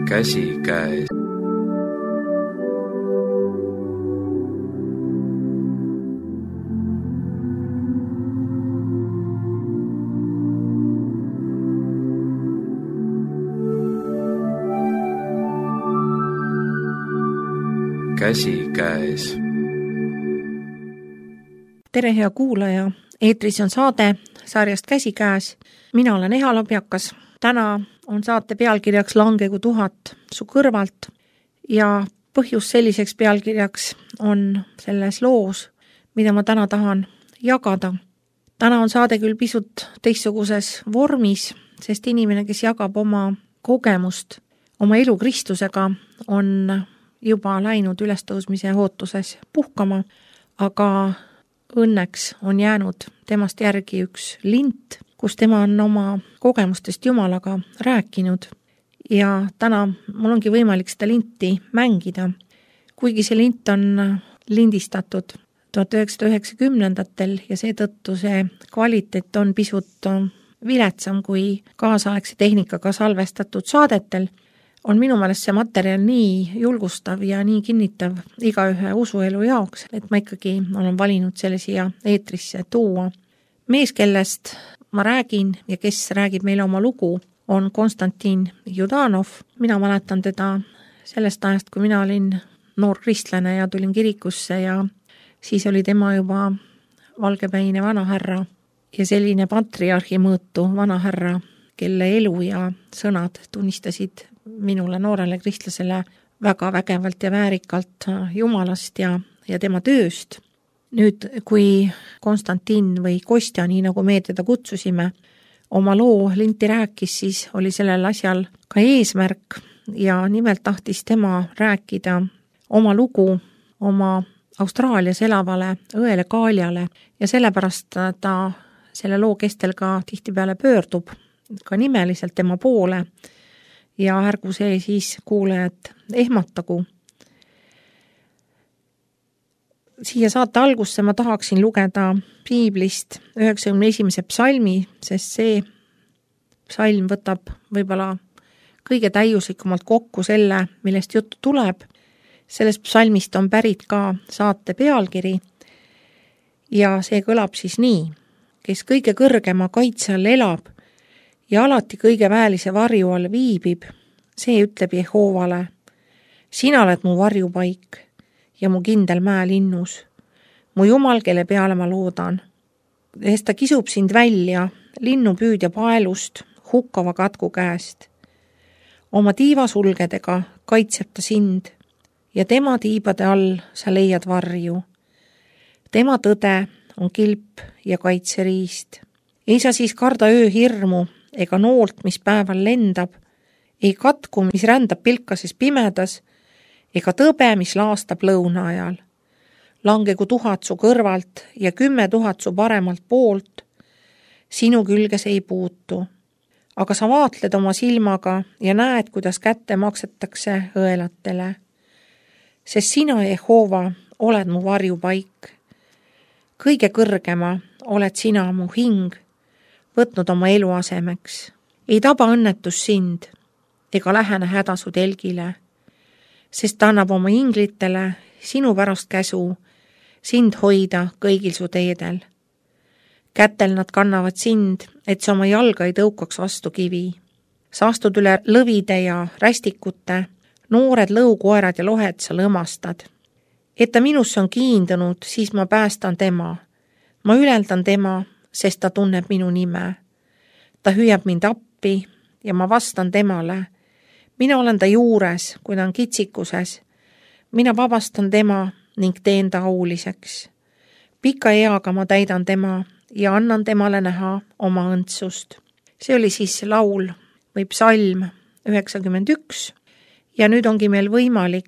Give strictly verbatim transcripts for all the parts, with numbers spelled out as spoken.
käsikäes. käsikäes. Tere hea kuulaja, eetris on saade sarjast Käsikäes. Mina olen Eha Labjakas. Täna on saate pealkirjaks Langegu tuhat su kõrvalt ja põhjus selliseks pealkirjaks on selles loos, mida ma täna tahan jagada. Täna on saade küll pisut teistsuguses vormis, sest inimene, kes jagab oma kogemust, oma elu Kristusega, on juba läinud ülestõusmise ootuses puhkama, aga õnneks on jäänud temast järgi üks lint, kus tema on oma kogemustest Jumalaga rääkinud. Ja täna mul ongi võimalik seda linti mängida, kuigi see lint on lindistatud tuhat üheksasada üheksakümnendatel ja seetõttu see kvaliteet on pisut viletsam kui kaasaegse tehnikaga salvestatud saadetel, on minu meelest see materjal nii julgustav ja nii kinnitav igaühe usuelu jaoks, et ma ikkagi olen valinud selle siia eetrisse tuua. Mees, kellest ma räägin ja kes räägib meile oma lugu, on Konstantin Judanov. Mina mäletan teda sellest ajast, kui mina olin noor kristlane ja tulin kirikusse ja siis oli tema juba valgepäine vanahärra ja selline patriarhi mõõtu vanahärra, kelle elu ja sõnad tunnistasid minule noorele kristlasele väga vägevalt ja väärikalt Jumalast ja, ja tema tööst. Nüüd, kui Konstantin või Kostja, nii nagu me teda kutsusime, oma loo linti rääkis, siis oli sellel asjal ka eesmärk ja nimelt tahtis tema rääkida oma lugu oma Austraalias elavale õele Kaljale ja sellepärast ta selle loo kestel ka tihtipeale pöördub ka nimeliselt tema poole ja ärgu see siis kuulejad ehmatagu. Siia saate algusse ma tahaksin lugeda piiblist üheksakümne esimese psalmi, sest see psalm võtab võib-olla kõige täiuslikumalt kokku selle, millest juttu tuleb. Sellest psalmist on pärit ka saate pealkiri ja see kõlab siis nii: kes kõige kõrgema kaitse all elab ja alati kõige väelise varju all viibib, see ütleb Jehoovale: sina oled mu varjupaik ja mu kindel mäelinnus, mu Jumal, kelle peale ma loodan. Sest ta kisub sind välja linnupüüdja paelust, hukkava katku käest. Oma tiivasulgedega kaitseb ta sind ja tema tiibade all sa leiad varju. Tema tõde on kilp ja kaitseriist. Ei sa siis karda öö hirmu ega noolt, mis päeval lendab, ei katku, mis rändab pilkases pimedas, ega tõbe, mis laastab lõuna ajal. Langegu tuhat su kõrvalt ja kümme tuhat su paremalt poolt, sinu külges ei puutu. Aga sa vaatled oma silmaga ja näed, kuidas kätte maksetakse õelatele. Sest sina, Jehoova, oled mu varjupaik. Kõige kõrgema oled sina mu hing, võtnud oma elu asemeks. Ei taba õnnetus sind ega lähene häda su telgile, sest ta annab oma inglitele sinu pärast käsu sind hoida kõigil su teedel. Kätel nad kannavad sind, et sa oma jalga ei tõukaks vastu kivi. Sa astud üle lõvide ja rästikute, noored lõukoerad ja lohed sa lõmastad. Et ta minusse on kiindunud, siis ma päästan tema. Ma üleldan tema, sest ta tunneb minu nime. Ta hüüab mind appi ja ma vastan temale. Mina olen ta juures, kui ta on kitsikuses. Mina vabastan tema ning teen ta auliseks. Pika eaga ma täidan tema ja annan temale näha oma õndsust. See oli siis laul või psalm üheksakümmend üks ja nüüd ongi meil võimalik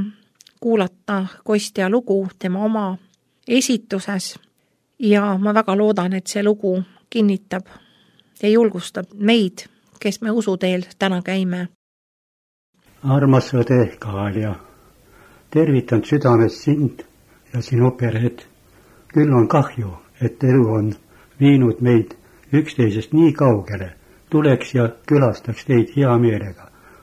kuulata Kostja lugu tema oma esituses ja ma väga loodan, et see lugu kinnitab ja julgustab meid, kes me usuteel täna käime. Armas õde Kalja, tervitan südames sind ja sinu pered. Küll on kahju, et elu on viinud meid üksteisest nii kaugele. Tuleks ja külastaks teid hea meelega.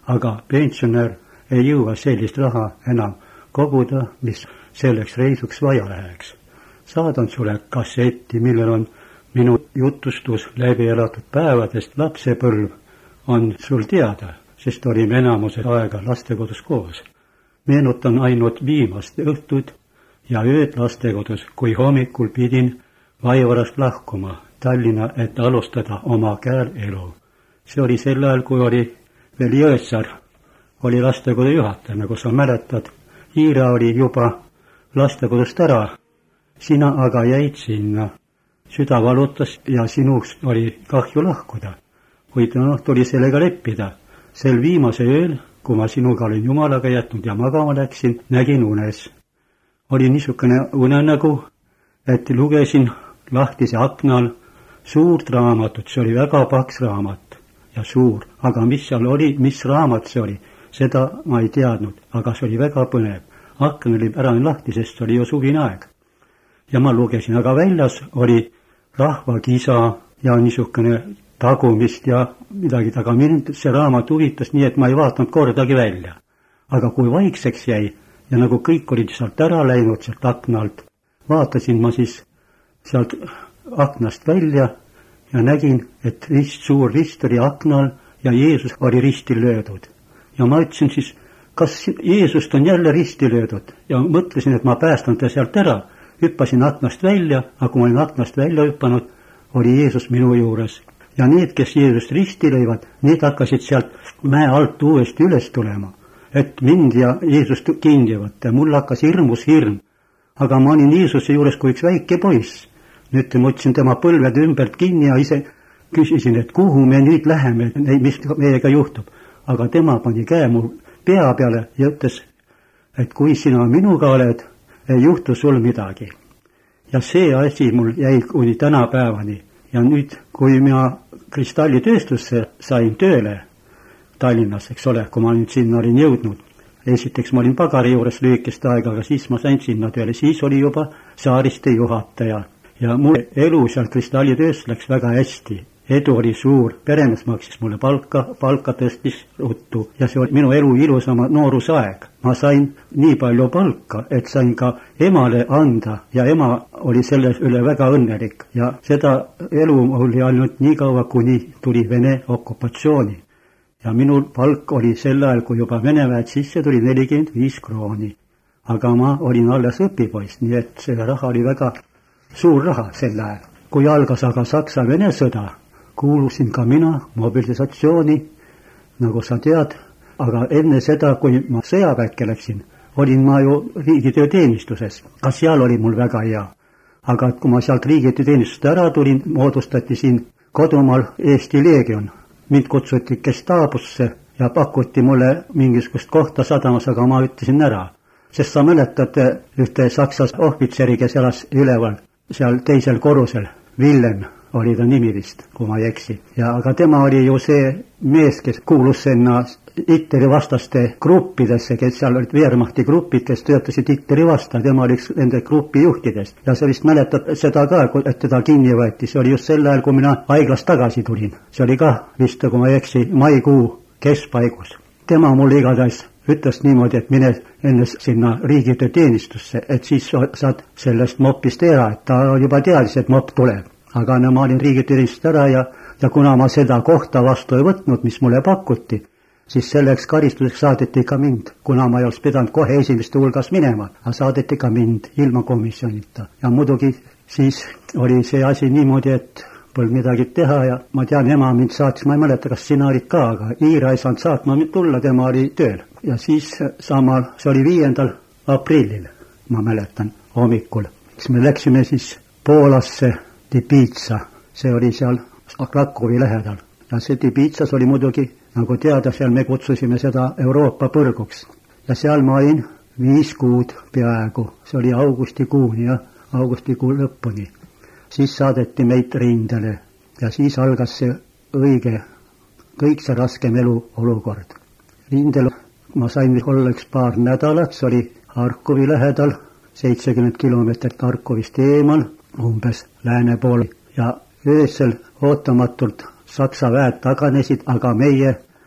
aga pensionär ei jõua sellist raha enam koguda, mis selleks reisuks vaja läheks. Saadan sulle kassetti, millel on minu jutustus läbi elatud päevadest. Lapsepõlv on sul teada, sest olime enamuse aega lastekodus koos. Meenutan ainult viimast õhtut ja ööd lastekodus, kui hommikul pidin Vaivarast lahkuma Tallinna, et alustada oma käel elu. See oli sel ajal, kui oli veel Jõesaar, oli lastekodu juhataja, nagu sa mäletad. Iira oli juba lastekodust ära, sina aga jäid sinna. Süda valutas ja sinust oli kahju lahkuda. Kuid noh, tuli sellega leppida. Sel viimase ööl, kui ma sinuga olin Jumalaga jätnud ja magama läksin, nägin unes. Oli niisugune unenägu, et lugesin lahtise aknal suurt raamatut, see oli väga paks raamat ja suur, aga mis seal oli, mis raamat see oli, seda ma ei teadnud, aga see oli väga põnev. Akn oli ära lahti, sest see oli ju suvine aeg. Ja ma lugesin, aga väljas oli rahvakisa ja niisugune tagumist ja midagi taga. Mind see raamat huvitas nii, et ma ei vaatanud kordagi välja. Aga kui vaikseks jäi ja nagu kõik olid sealt ära läinud, sealt aknalt, vaatasin ma siis sealt aknast välja ja nägin, et rist, suur rist oli aknal ja Jeesus oli risti löödud. Ja ma ütlesin siis, kas Jeesust on jälle risti löödud, ja mõtlesin, et ma päästan ta sealt ära. Hüppasin aknast välja, aga kui ma olin aknast välja hüppanud, oli Jeesus minu juures. Ja need, kes Jeesust risti lõivad, need hakkasid sealt mäe alt uuesti üles tulema, et mind ja Jeesust kinni võtta. Mul hakkas hirmus hirm, aga ma olin Jeesuse juures kui üks väike poiss. Nüüd ma võtsin tema põlved ümbert kinni ja ise küsisin, et kuhu me nüüd läheme, mis meiega juhtub. Aga tema pani käe mul pea peale ja ütles, et kui sina minuga oled, ei juhtu sul midagi. Ja see asi mul jäi kuni tänapäevani. Ja nüüd, kui mina kristallitööstusse sain tööle Tallinnas, eks ole, kui ma nüüd sinna olin jõudnud, esiteks ma olin pagari juures lühikest aega, aga siis ma sain sinna tööle, siis oli juba saariste juhataja. Ja mul elu seal kristallitööst läks väga hästi. Edu oli suur, peremees maksis mulle palka, palka tõstis ruttu ja see oli minu elu ilusama noorusaeg. Ma sain nii palju palka, et sain ka emale anda ja ema oli selle üle väga õnnelik. Ja seda elu oli ainult nii kaua, kuni tuli Vene okupatsiooni. Ja minul palk oli sel ajal, kui juba Vene väed sisse tuli nelikümmend viis krooni. Aga ma olin alles õpipoiss, nii et see raha oli väga suur raha sel ajal. Kui algas aga Saksa-Vene sõda, kuulusin ka mina mobilisatsiooni, nagu sa tead, aga enne seda, kui ma sõjaväkke läksin, olin ma ju riigitööteenistuses. Ka seal oli mul väga hea. Aga kui ma sealt riigitööteenistust ära tulin, moodustati siin kodumaal Eesti Leegion. Mind kutsuti Gestaabusse ja pakuti mulle mingisugust kohta sadamas, aga ma ütlesin ära. Sest sa mäletad ühte saksa ohvitseri, kes elas üleval, seal teisel korrusel, Willem oli ta nimi vist, kui ma ei eksi. Ja aga tema oli ju see mees, kes kuulus sinna Hitleri vastaste gruppidesse, kes seal olid Wehrmachti grupid, kes töötasid Hitleri vasta, tema oli nende grupi juhtidest. Ja sa vist mäletad seda ka, et teda kinni võeti, see oli just sel ajal, kui mina haiglast tagasi tulin. See oli ka vist, kui ma ei eksi, maikuu keskpaigus. Tema mulle igatahes ütles niimoodi, et mine enne sinna riigitööteenistusse, et siis saad sellest mopist ära, et ta juba teadis, et mop tuleb. Aga no, ma olin riigiteenistust ära ja, ja kuna ma seda kohta vastu ei võtnud, mis mulle pakuti, siis selleks karistuseks saadeti ka mind, kuna ma ei oleks pidanud kohe esimeste hulgas minema, aga saadeti ka mind ilma komisjonita. Ja muidugi siis oli see asi niimoodi, et polnud midagi teha ja ma tean, ema mind saatis, ma ei mäleta, kas sina olid ka, aga Iira ei saanud saatma mind tulla, tema oli tööl. Ja siis samal, see oli viiendal aprillil, ma mäletan, hommikul. Siis me läksime siis Poolasse Tibitsa, see oli seal Krakowi lähedal. Ja see Tibitsas oli muidugi, nagu teada, seal me kutsusime seda Euroopa põrguks. Ja seal ma olin viis kuud peaaegu, see oli augustikuuni ja augustikuu lõpuni. Siis saadeti meid rindele ja siis algas see õige, kõik see raskem elu olukord. Rindel ma sain olla üks paar nädalat, see oli Harkovi lähedal, seitsekümmend kilomeetrit Harkovist eemal, umbes lääne pool. Ja öösel ootamatult Saksa väed taganesid, aga meie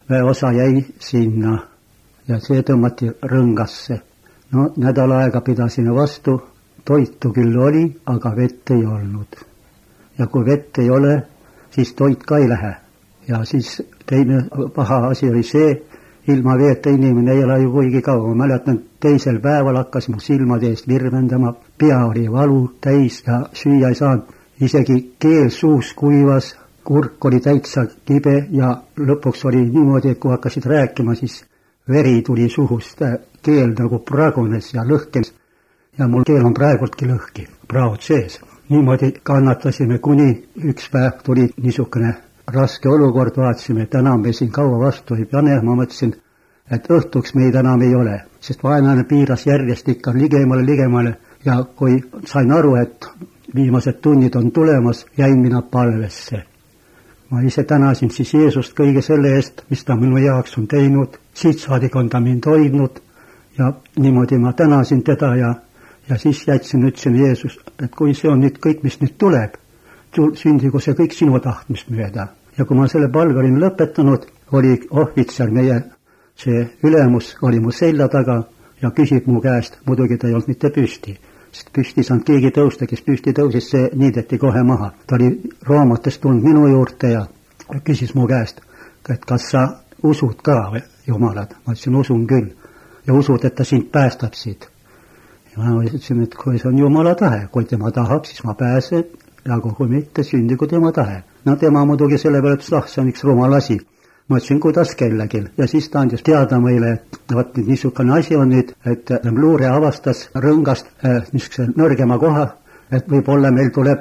osa jäi sinna ja see tõmmati rõngasse. No nädal aega pidasime vastu, toitu küll oli, aga vett ei olnud. Ja kui vett ei ole, siis toit ka ei lähe. Ja siis teine paha asi oli see, ilma veeta inimene ei ole ju kuigi kaua. Ma mäletan, teisel päeval hakkas mu silmade eest virvendama, pea oli valu täis ja süüa ei saanud. Isegi keel suus kuivas, kurk oli täitsa kibe ja lõpuks oli niimoodi, et kui hakkasid rääkima, siis veri tuli suhust, keel nagu pragunes ja lõhkes. Ja mul keel on praegultki lõhki, praod sees. Niimoodi kannatasime, kuni üks päev tuli niisugune raske olukord, vaatasime, et enam me siin kaua vastu ei pane. Ma mõtlesin, et õhtuks meid enam ei ole, sest vaenlane piiras järjest ikka ligemale, ligemale ja kui sain aru, et viimased tunnid on tulemas, jäin mina palvesse. Ma ise tänasin siis Jeesust kõige selle eest, mis ta minu jaoks on teinud, siit saadik on ta mind hoidnud ja niimoodi ma tänasin teda ja, ja siis jätsin, ütlesin Jeesus, et kui see on nüüd kõik, mis nüüd tuleb, sündigu see kõik sinu tahtmist mööda. Ja kui ma selle palve olin lõpetanud, oli ohvitser, meie see ülemus oli mu selja taga ja küsib mu käest, muidugi ta ei olnud mitte püsti, sest püsti saanud keegi tõusta, kes püsti tõusis, see niideti kohe maha. Ta oli Roomatest tulnud minu juurde ja küsis mu käest, et kas sa usud ka Jumalat. Ma ütlesin, usun küll ja usud, et ta sind päästab siit. Ja ma ütlesin, et kui see on Jumala tahe, kui tema tahab, siis ma pääsen ja kui mitte, sündigu tema tahe. No tema muidugi selle peale, et ah, see on üks rumal asi. Ma ütlesin, kuidas kellelgi. Ja siis ta andis teada meile, et võt, niisugune asi on nüüd, et luure avastas rõngast äh, niisuguse nõrgema koha, et võib-olla meil tuleb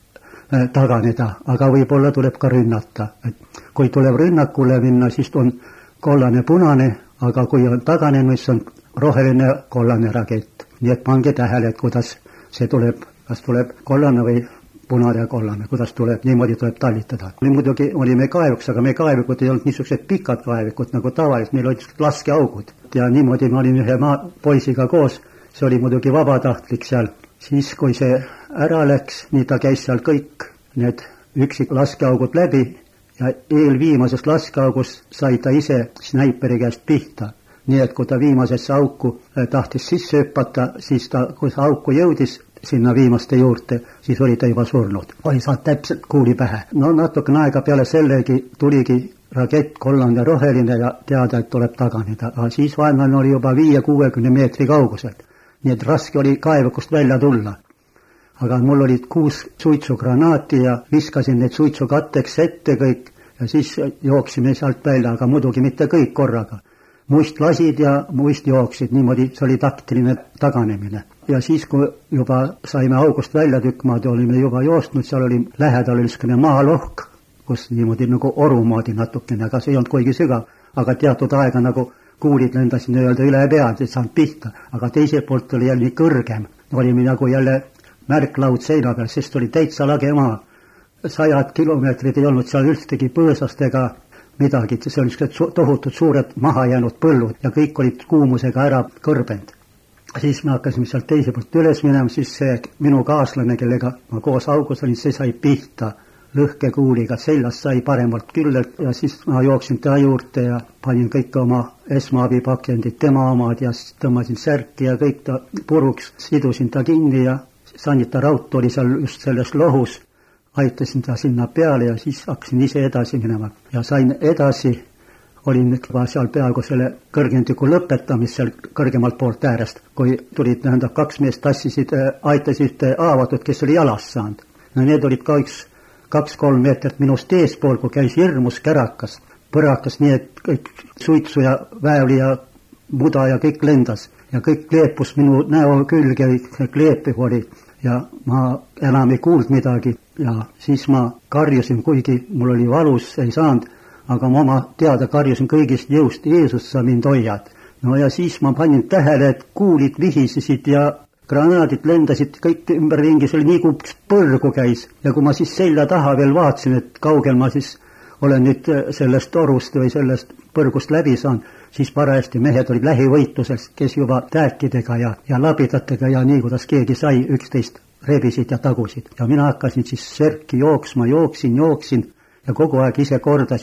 äh, taganeda, aga võib-olla tuleb ka rünnata. Et kui tuleb rünnakule minna, siis on kollane punane, aga kui on taganenud, siis on roheline kollane rakett. Nii et pange tähele, et kuidas see tuleb, kas tuleb kollane või punane ja kollane, kuidas tuleb, niimoodi tuleb tallitada. Muidugi olime kaevuks, aga me kaevikud ei olnud niisugused pikad kaevikud nagu tavaliselt, meil olid laskeaugud. Ja niimoodi me olime ühe maa poisiga koos, see oli muidugi vabatahtlik seal. Siis kui see ära läks, nii ta käis seal kõik need üksik laskeaugud läbi ja eelviimasest laskeaugust sai ta ise snäiperi käest pihta. Nii et kui ta viimasesse auku tahtis sisse hüppata, siis ta, kui see auku jõudis, sinna viimaste juurde, siis oli ta juba surnud. Oi, saad täpselt kuuli pähe. No natukene aega peale sellegi tuligi rakett kollane ja roheline ja teada, et tuleb taganeda. Aga siis vaenlane oli juba viie kuuekümne meetri kauguselt. Nii et raske oli kaevukust välja tulla. Aga mul olid kuus suitsugranaati ja viskasin need suitsukatteks ette kõik ja siis jooksime sealt välja, aga muidugi mitte kõik korraga. Muist lasid ja muist jooksid, niimoodi see oli taktiline taganemine. Ja siis, kui juba saime august välja tükkmaad ja olime juba joostnud, seal oli lähedal niisugune maalohk, kus niimoodi nagu orumoodi natukene, aga see ei olnud kuigi sügav, aga teatud aega nagu kuulid lendasin öelda üle pead, et saanud pihta, aga teiselt poolt oli jälle nii kõrgem. Olime nagu jälle märklaud seina peal, sest oli täitsa lage maa. Sajad kilomeetrid ei olnud seal üldsegi põõsast ega midagi, see oli tohutud suured maha jäänud põllud ja kõik olid kuumusega ära kõrbend. Siis me hakkasime sealt teise poolt üles minema, siis see minu kaaslane, kellega ma koos augus olin, see sai pihta lõhkekuuliga, seljast sai paremalt küllelt ja siis ma jooksin ta juurde ja panin kõik oma esmaabipakendid, tema omad ja tõmbasin särki ja kõik ta puruks, sidusin ta kinni ja sanitaraut oli seal just selles lohus. Aitasin ta sinna peale ja siis hakkasin ise edasi minema ja sain edasi, olin juba seal peaaegu selle kõrgendiku lõpetamis seal kõrgemalt poolt äärest, kui tulid tähendab kaks meest tassisid, aitasid aavatud, kes oli jalas saanud. No need olid ka üks kaks-kolm meetrit minust eespool, kui käis hirmus kärakas, põrakas nii, et kõik suitsu ja väävli ja muda ja kõik lendas ja kõik kleepus minu näo külge, kleepiv oli. Ja ma enam ei kuulnud midagi ja siis ma karjusin, kuigi mul oli valus, ei saanud, aga ma oma teada karjusin kõigist jõust, Jeesus, sa mind hoiad. No ja siis ma panin tähele, et kuulid vihisesid ja granaadid lendasid kõik ümberringi, see oli nii kui põrgu käis ja kui ma siis selja taha veel vaatasin, et kaugel ma siis olen nüüd sellest torust või sellest põrgust läbi saanud, siis parajasti mehed olid lähivõitluses, kes juba tääkidega ja, ja labidatega ja nii, kuidas keegi sai, üksteist rebisid ja tagusid. Ja mina hakkasin siis särki jooksma, jooksin, jooksin ja kogu aeg ise kordasin,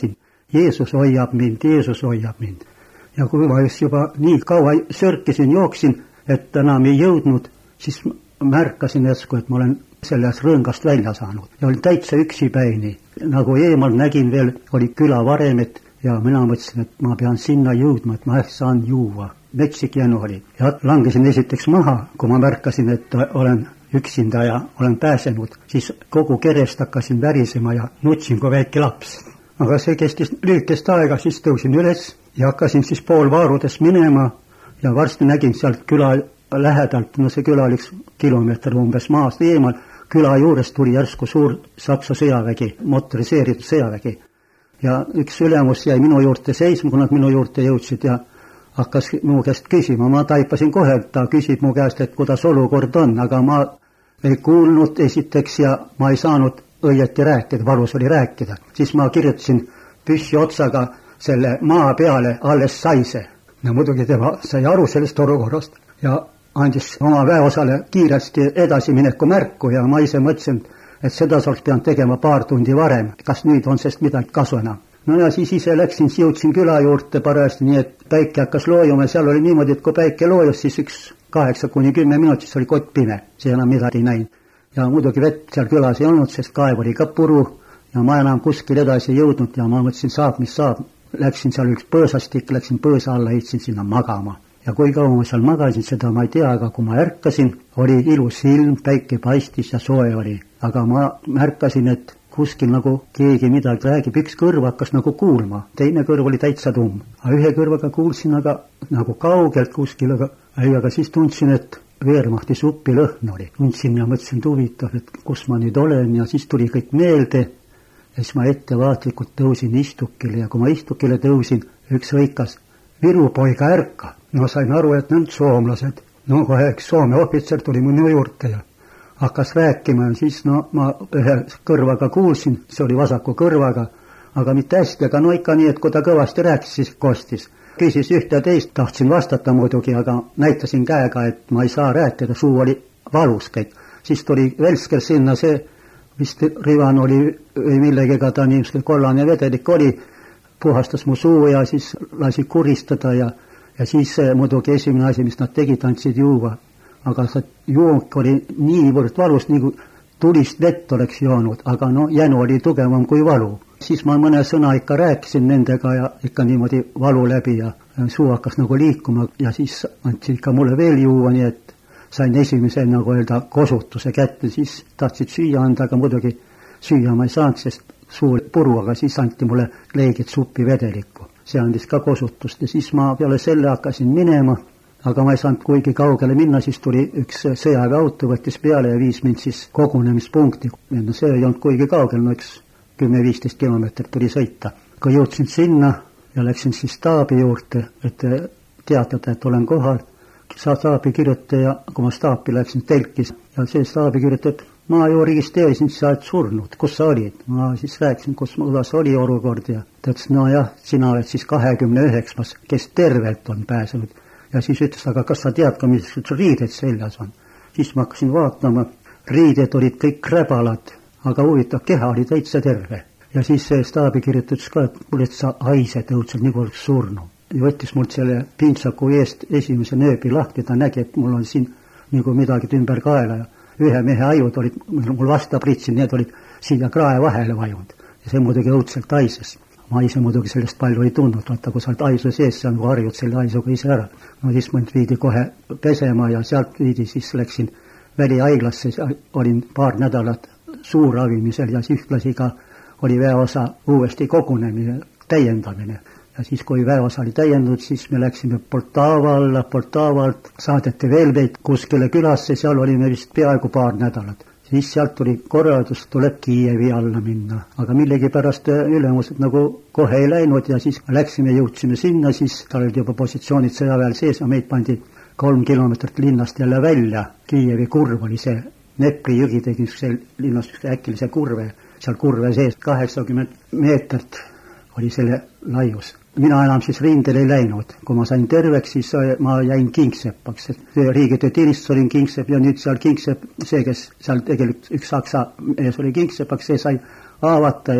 Jeesus hoiab mind, Jeesus hoiab mind. Ja kui ma just juba nii kaua sörkisin, jooksin, et enam ei jõudnud, siis märkasin järsku, et ma olen sellest rõngast välja saanud. Ja olin täitsa üksipäini. Nagu eemal nägin veel, oli küla varemet ja mina mõtlesin, et ma pean sinna jõudma, et ma ehk saan juua. Metsik jänu oli. Ja langesin esiteks maha, kui ma märkasin, et olen üksinda ja olen pääsenud, siis kogu kerest hakkasin värisema ja nutsin kui väike laps. Aga see kestis lühikest aega, siis tõusin üles ja hakkasin siis poolvaarudes minema ja varsti nägin sealt küla lähedalt, no see küla oli kilomeeter umbes maast eemal, küla juures tuli järsku suur Saksa sõjavägi, motoriseeritud sõjavägi. Ja üks ülemus jäi minu juurde seisma, kui nad minu juurde jõudsid ja hakkas mu käest küsima. Ma taipasin kohe, et ta küsib mu käest, et kuidas olukord on, aga ma ei kuulnud esiteks ja ma ei saanud õieti rääkida, valus oli rääkida. Siis ma kirjutasin püssi otsaga selle maa peale alles saise. Ja muidugi tema sai aru sellest olukorrast ja andis oma väeosale kiiresti edasimineku märku ja ma ise mõtlesin, et seda oleks pidanud tegema paar tundi varem, kas nüüd on sest midagi kasu enam. No ja siis ise läksin, jõudsin küla juurde parajasti, nii et päike hakkas loojuma, seal oli niimoodi, et kui päike loojus, siis üks kaheksa kuni kümme minutit oli kott pime, see enam midagi ei näinud. Ja muidugi vett seal külas ei olnud, sest kaev oli ka puru ja ma enam kuskil edasi ei jõudnud ja ma mõtlesin, saab, mis saab. Läksin seal üks põõsastik, läksin põõsa alla, heitsin sinna magama. Ja kui kaua ma seal magasin, seda ma ei tea, aga kui ma ärkasin, oli ilus ilm, päike paistis ja soe oli. Aga ma märkasin, et kuskil nagu keegi midagi räägib, üks kõrv hakkas nagu kuulma, teine kõrv oli täitsa tumm. Aga ühe kõrvaga kuulsin aga nagu kaugelt kuskil, aga, aga siis tundsin, et Wehrmachti suppi lõhn oli. Tundsin ja mõtlesin, et huvitav, et kus ma nüüd olen ja siis tuli kõik meelde. Ja siis ma ettevaatlikult tõusin istukile ja kui ma istukile tõusin, üks hõikas, Viru poiga ärka. No sain aru, et need soomlased. No kohe üks Soome ohvitser tuli minu juurde ja hakkas rääkima ja siis no ma ühe kõrvaga kuulsin, see oli vasaku kõrvaga, aga mitte hästi, aga no ikka nii, et kui ta kõvasti rääkis, siis kostis. Küsis ühte teist, tahtsin vastata muidugi, aga näitasin käega, et ma ei saa rääkida, suu oli valus kõik. Siis tuli Velsker sinna, see vist rivan oli või millegega ta niisugune kollane vedelik oli, puhastas mu suu ja siis lasi kuristada ja, ja siis muidugi esimene asi, mis nad tegid, andsid juua. Aga see jook oli niivõrd valus, nii kui tulist vett oleks joonud, aga no jänu oli tugevam kui valu. Siis ma mõne sõna ikka rääkisin nendega ja ikka niimoodi valu läbi ja suu hakkas nagu liikuma ja siis andsid ikka mulle veel juua, nii et sain esimese nagu öelda kosutuse kätte, siis tahtsid süüa anda, aga muidugi süüa ma ei saanud, sest suu puru, aga siis anti mulle leegid suppi vedelikku. See andis ka kosutust ja siis ma peale selle hakkasin minema, aga ma ei saanud kuigi kaugele minna, siis tuli üks sõjaväeauto, võttis peale ja viis mind siis kogunemispunkti. No see ei olnud kuigi kaugel, no üks kümme viisteist kilomeetrit tuli sõita. Kui jõudsin sinna ja läksin siis staabi juurde, et teatada, et olen kohal, sa staabi kirjutaja, kui ma staabi läksin telkis ja see staabi kirjutab, ma ju registreerisin, sa oled surnud, kus sa olid? Ma siis rääkisin, kus mulas oli olukord ja ta ütles, no jah, sina oled siis kahekümne üheksas, kes tervelt on pääsenud. Ja siis ütles, aga kas sa tead ka, mis riided seljas on? Siis ma hakkasin vaatama, riided olid kõik räbalad, aga huvitav, keha oli täitsa terve. Ja siis see staabi kirjutas ka, et mul et sa haised õudselt nii kui oleks surnu. Ja võttis mult selle pintsaku eest esimese nööbi lahti, ta nägi, et mul on siin nagu midagi ümber kaela ja ühe mehe ajud olid mul vastapritsid, need olid siia krae vahele vajunud ja see muidugi õudselt haises. Ma ise muidugi sellest palju ei tundnud, vaata kui sa oled haisu sees, sa nagu harjud selle haisuga ise ära. No siis mind viidi kohe pesema ja sealt viidi, siis läksin välihaiglasse, olin paar nädalat suuravimisel ja ühtlasi ka oli väeosa uuesti kogunemine, täiendamine. Ja siis kui väeosa oli täiendatud, siis me läksime Poltava alla, Poltavalt saadeti veel meid kuskile külasse, seal olime vist peaaegu paar nädalat. Siis sealt tuli korraldus, tuleb Kiievi alla minna, aga millegi pärast ülemused nagu kohe ei läinud ja siis läksime, jõudsime sinna, siis tal olid juba positsioonid sõjaväel sees ja meid pandi kolm kilomeetrit linnast jälle välja. Kiievi kurv oli see, Nepri jõgi tegi see linnast äkilise kurve, seal kurve sees kaheksakümmend meetrit oli selle laius. Mina enam siis rindel ei läinud. Kui ma sain terveks, siis ma jäin Kingseppaks. Riigitööteenistus olin Kingsepp ja nüüd seal Kingsepp, see, kes seal tegelikult üks saksa mees oli Kingseppaks, see sai haavata ja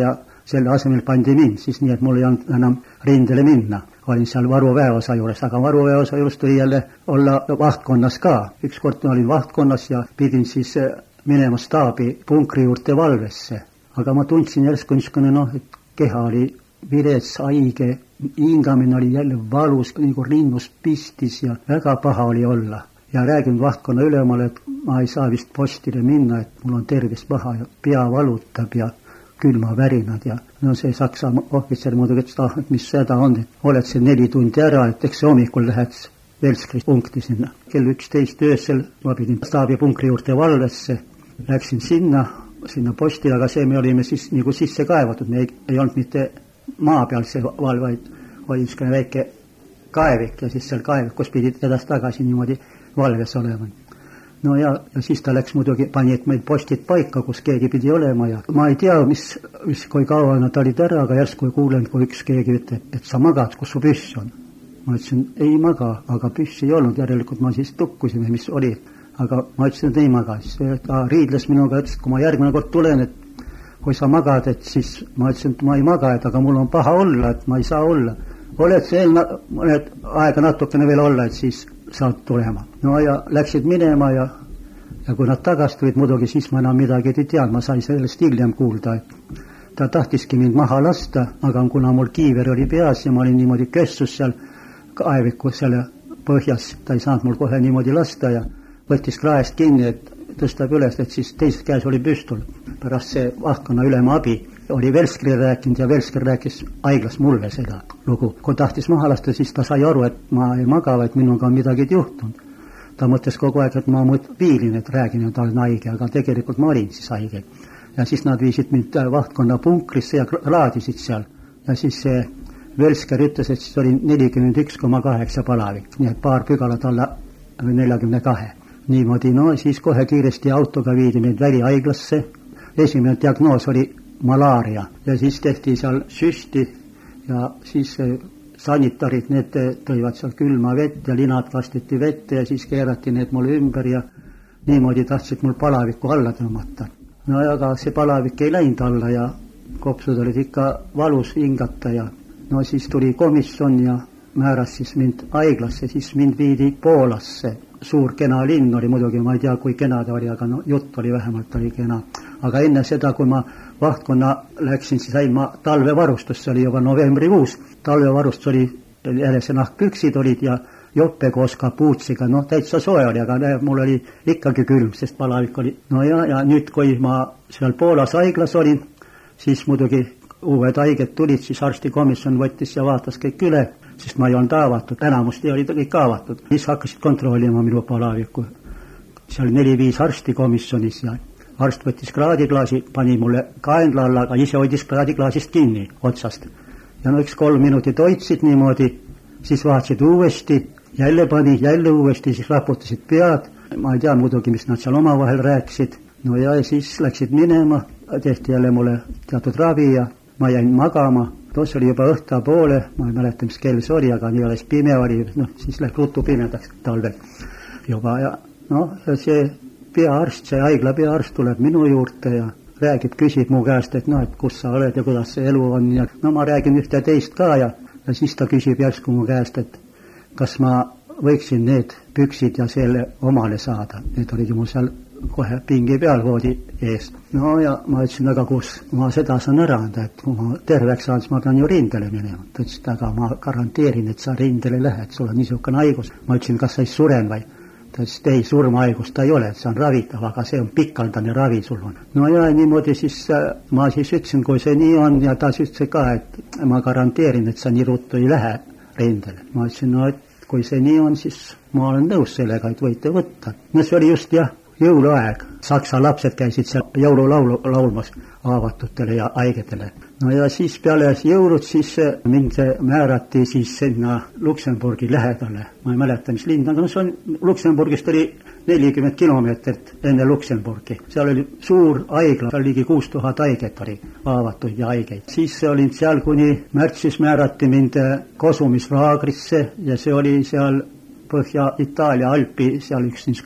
selle asemel pandi mind siis nii, et mul ei olnud enam rindele minna. Olin seal varuväeosa juures, aga varuväeosa juures tuli jälle olla vahtkonnas ka. Ükskord olin vahtkonnas ja pidin siis minema staabi punkri juurde valvesse. Aga ma tundsin järsku niisugune, noh, et keha oli virets, haige, hingamine oli jälle valus, nagu rinnus pistis ja väga paha oli olla. Ja räägin vahtkonna ülemale, et ma ei saa vist postile minna, et mul on tervis paha ja pea valutab ja külmavärinad ja no see saksa ohvitser muidugi ütles, ah, et mis seda on, et oled see neli tundi ära, et eks see hommikul läheks Velskri punkti sinna. Kell üksteist öösel ma pidin staabipunkri juurde valvesse, läksin sinna, sinna postile, aga see me olime siis nagu sisse kaevatud, me ei, ei olnud mitte maa peal see val, vaid oli niisugune väike kaevik ja siis seal kaevikus pidid edasi tagasi niimoodi valves olema. No ja, ja siis ta läks muidugi, pani, et meil postid paika, kus keegi pidi olema ja ma ei tea, mis, mis kui kaua nad olid ära, aga järsku kuulen, kui üks keegi ütleb, et sa magad, kus su püss on. Ma ütlesin, ei maga, aga püss ei olnud, järelikult ma siis tukkusime, mis oli. Aga ma ütlesin, et ei maga. Siis ta riidles minuga, ütles, kui ma järgmine kord tulen, et kui sa magad, et siis ma ütlesin, et ma ei maga, et aga mul on paha olla, et ma ei saa olla. Oled veel mõned aega natukene veel olla, et siis saad tulema. No ja läksid minema ja, ja kui nad tagasi tulid muidugi, siis ma enam midagi ei teadnud, ma sain sellest hiljem kuulda, et ta tahtiski mind maha lasta, aga kuna mul kiiver oli peas ja ma olin niimoodi kössus seal kaeviku selle põhjas, ta ei saanud mul kohe niimoodi lasta ja võttis kraest kinni, et tõstab üles, et siis teises käes oli püstol. Pärast see vahtkonna ülema abi oli Velskri rääkinud ja Velskri rääkis haiglas mulle seda lugu. Kui tahtis maha lasta, siis ta sai aru, et ma ei maga, et minuga on midagi juhtunud. Ta mõtles kogu aeg, et ma viilin, et räägin, et olen haige, aga tegelikult ma olin siis haige. Ja siis nad viisid mind vahtkonna punkrisse ja raadisid seal. Ja siis see Velsker ütles, et siis oli nelikümmend üks koma kaheksa palavik, nii et paar pügalat alla neljakümne kahe. Niimoodi, no siis kohe kiiresti autoga viidi meid välihaiglasse. Esimene diagnoos oli malaaria ja siis tehti seal süsti ja siis sanitarid, need tõivad seal külma vett ja linad kastiti vette ja siis keerati need mulle ümber ja niimoodi tahtsid mul palavikku alla tõmmata. No aga see palavik ei läinud alla ja kopsud olid ikka valus hingata ja no siis tuli komisjon ja määras siis mind haiglasse, siis mind viidi Poolasse. Suur kena linn oli muidugi, ma ei tea, kui kena ta oli, aga no jutt oli vähemalt oli kena. Aga enne seda, kui ma vahtkonna läksin, siis sain ma talvevarustus, see oli juba novembrikuus. Talvevarustus oli, järjese nahkpüksid olid ja joppe koos kapuutsiga, noh täitsa soe oli, aga näe, mul oli ikkagi külm, sest palavik oli. No ja, ja nüüd, kui ma seal Poolas haiglas olin, siis muidugi uued haiged tulid, siis arstikomisjon võttis ja vaatas kõik üle, sest ma ei olnud avatud, enamust ei oli kõik avatud. Siis hakkasid kontrollima minu palavikku. Seal neli-viis arstikomisjonis ja arst võttis kraadiklaasi, pani mulle kaendla alla, aga ise hoidis kraadiklaasist kinni otsast. Ja no üks kolm minutit hoidsid niimoodi, siis vaatasid uuesti, jälle pani, jälle uuesti, siis raputasid pead. Ma ei tea muidugi, mis nad seal omavahel rääkisid. No ja siis läksid minema, tehti jälle mulle teatud ravi ja ma jäin magama. Tos oli juba õhta poole, ma ei mäleta, mis kell see oli, aga nii alles pime oli, noh, siis läks rutu pimedaks talvel juba ja noh, see peaarst, see haigla peaarst tuleb minu juurde ja räägib, küsib mu käest, et noh, et kus sa oled ja kuidas see elu on ja no ma räägin ühte teist ka ja, ja siis ta küsib järsku mu käest, et kas ma võiksin need püksid ja selle omale saada, need olid ju mul seal kohe pingi peal voodi ees. No ja ma ütlesin, aga kus ma seda saan ära anda, et kui ma terveks saan, siis ma pean ju rindele minema. Ta ütles, aga ma garanteerin, et sa rindele lähed, sul on niisugune haigus. Ma ütlesin, kas sa ei suren või? Ta ütles, et ei, surmahaigust ta ei ole, see on ravitav, aga see on pikaldane ravi sul on. No ja niimoodi siis ma siis ütlesin, kui see nii on ja ta ütles ka, et ma garanteerin, et sa nii ruttu ei lähe rindele. Ma ütlesin, no et kui see nii on, siis ma olen nõus sellega, et võite võtta. No see oli just jah, jõuluaeg. Saksa lapsed käisid seal jõululaulu laulmas aavatutele ja haigetele. No ja siis peale jõulud siis mind määrati siis sinna Luksemburgi lähedale. Ma ei mäleta, mis linn, aga no see on, Luksemburgist oli nelikümmend kilomeetrit enne Luksemburgi. Seal oli suur haigla, seal ligi kuus tuhat haiget oli, aavatuid ja haigeid. Siis olin seal, kuni märtsis määrati mind Kosumisraagrisse ja see oli seal Põhja-Itaalia Alpi, seal üks niisugune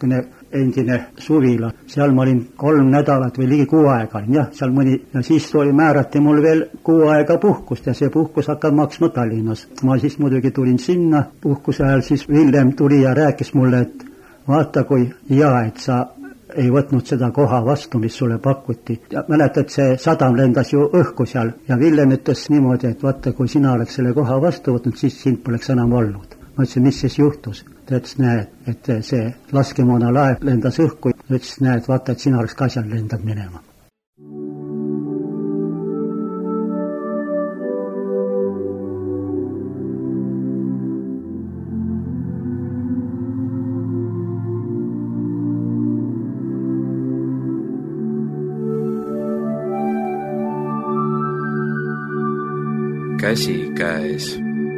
endine suvila, seal ma olin kolm nädalat või ligi kuu aega olin, jah, seal mõni, ja siis oli, määrati mul veel kuu aega puhkust ja see puhkus hakkab maksma Tallinnas. Ma siis muidugi tulin sinna, puhkuse ajal siis Villem tuli ja rääkis mulle, et vaata kui hea, et sa ei võtnud seda koha vastu, mis sulle pakuti. Ja mäletad, see sadam lendas ju õhku seal ja Villem ütles niimoodi, et vaata, kui sina oleks selle koha vastu võtnud, siis sind poleks enam olnud. Ma ütlesin, mis siis juhtus? Ta ütles, näed, et see laskemoona laev lendas õhku. Ta ütles, näed, vaata, et sina oleks ka seal lendad minema. Käsi käes.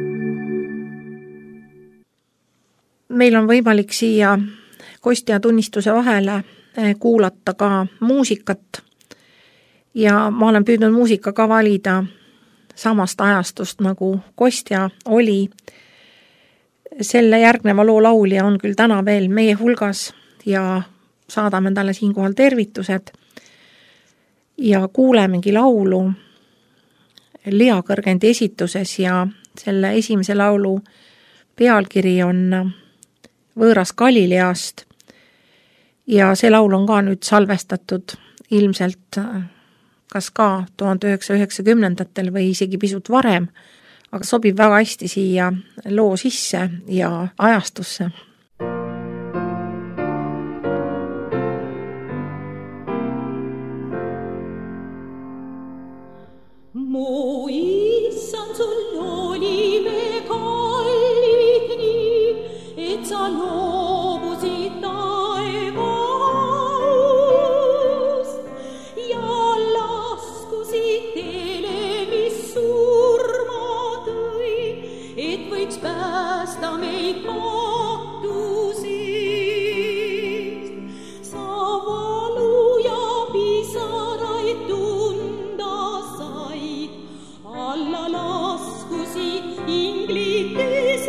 Meil on võimalik siia Kostja tunnistuse vahele kuulata ka muusikat ja ma olen püüdnud muusika ka valida samast ajastust, nagu Kostja oli. Selle järgneva loo laulja on küll täna veel meie hulgas ja saadame talle siinkohal tervitused ja kuulemegi laulu Lea Kõrgendi esituses ja selle esimese laulu pealkiri on Võõras Galileast ja see laul on ka nüüd salvestatud ilmselt kas ka tuhande üheksasaja üheksakümnendatel või isegi pisut varem, aga sobib väga hästi siia loo sisse ja ajastusse. Mu issand, sul oli me kallid nii, et sa loobusid taevaust ja laskusid teele, mis surma tõi, et võiks päästa meid patusist. Sa valu ja pisaraid tunda said, alla laskusid inglites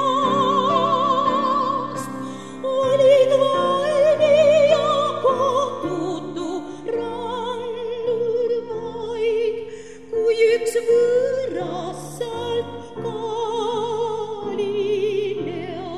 rast. Olid valmi ja kohtutu randur vaid, kui üks võõras sealt Galileast.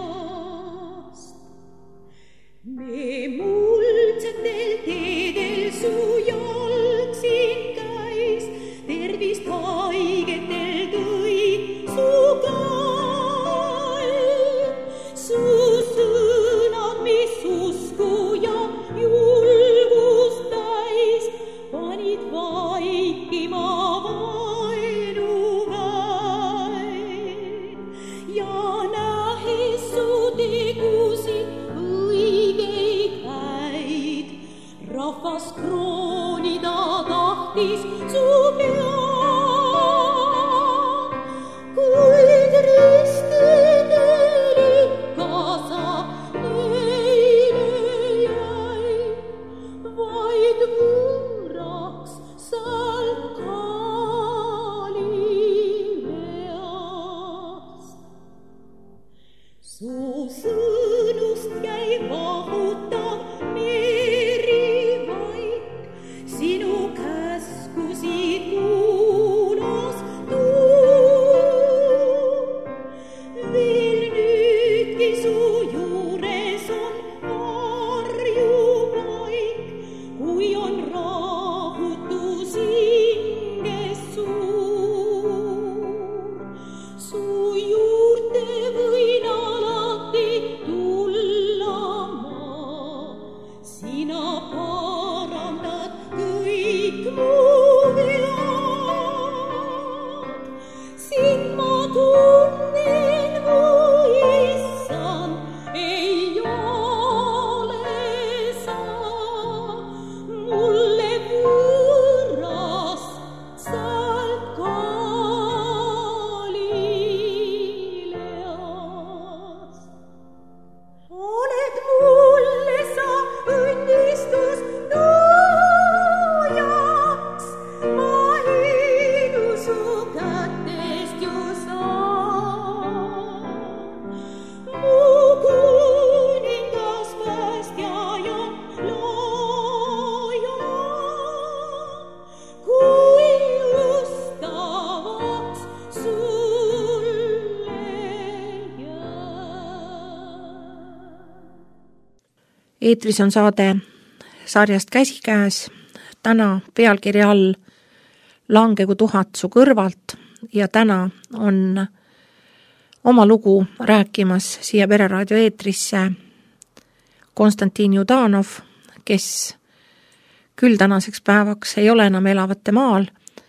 eetris on saade sarjast Käsikäes, täna pealkirja all Langegu tuhat su kõrvalt ja täna on oma lugu rääkimas siia Pereraadio eetrisse Konstantin Judanov, kes küll tänaseks päevaks ei ole enam elavate maal,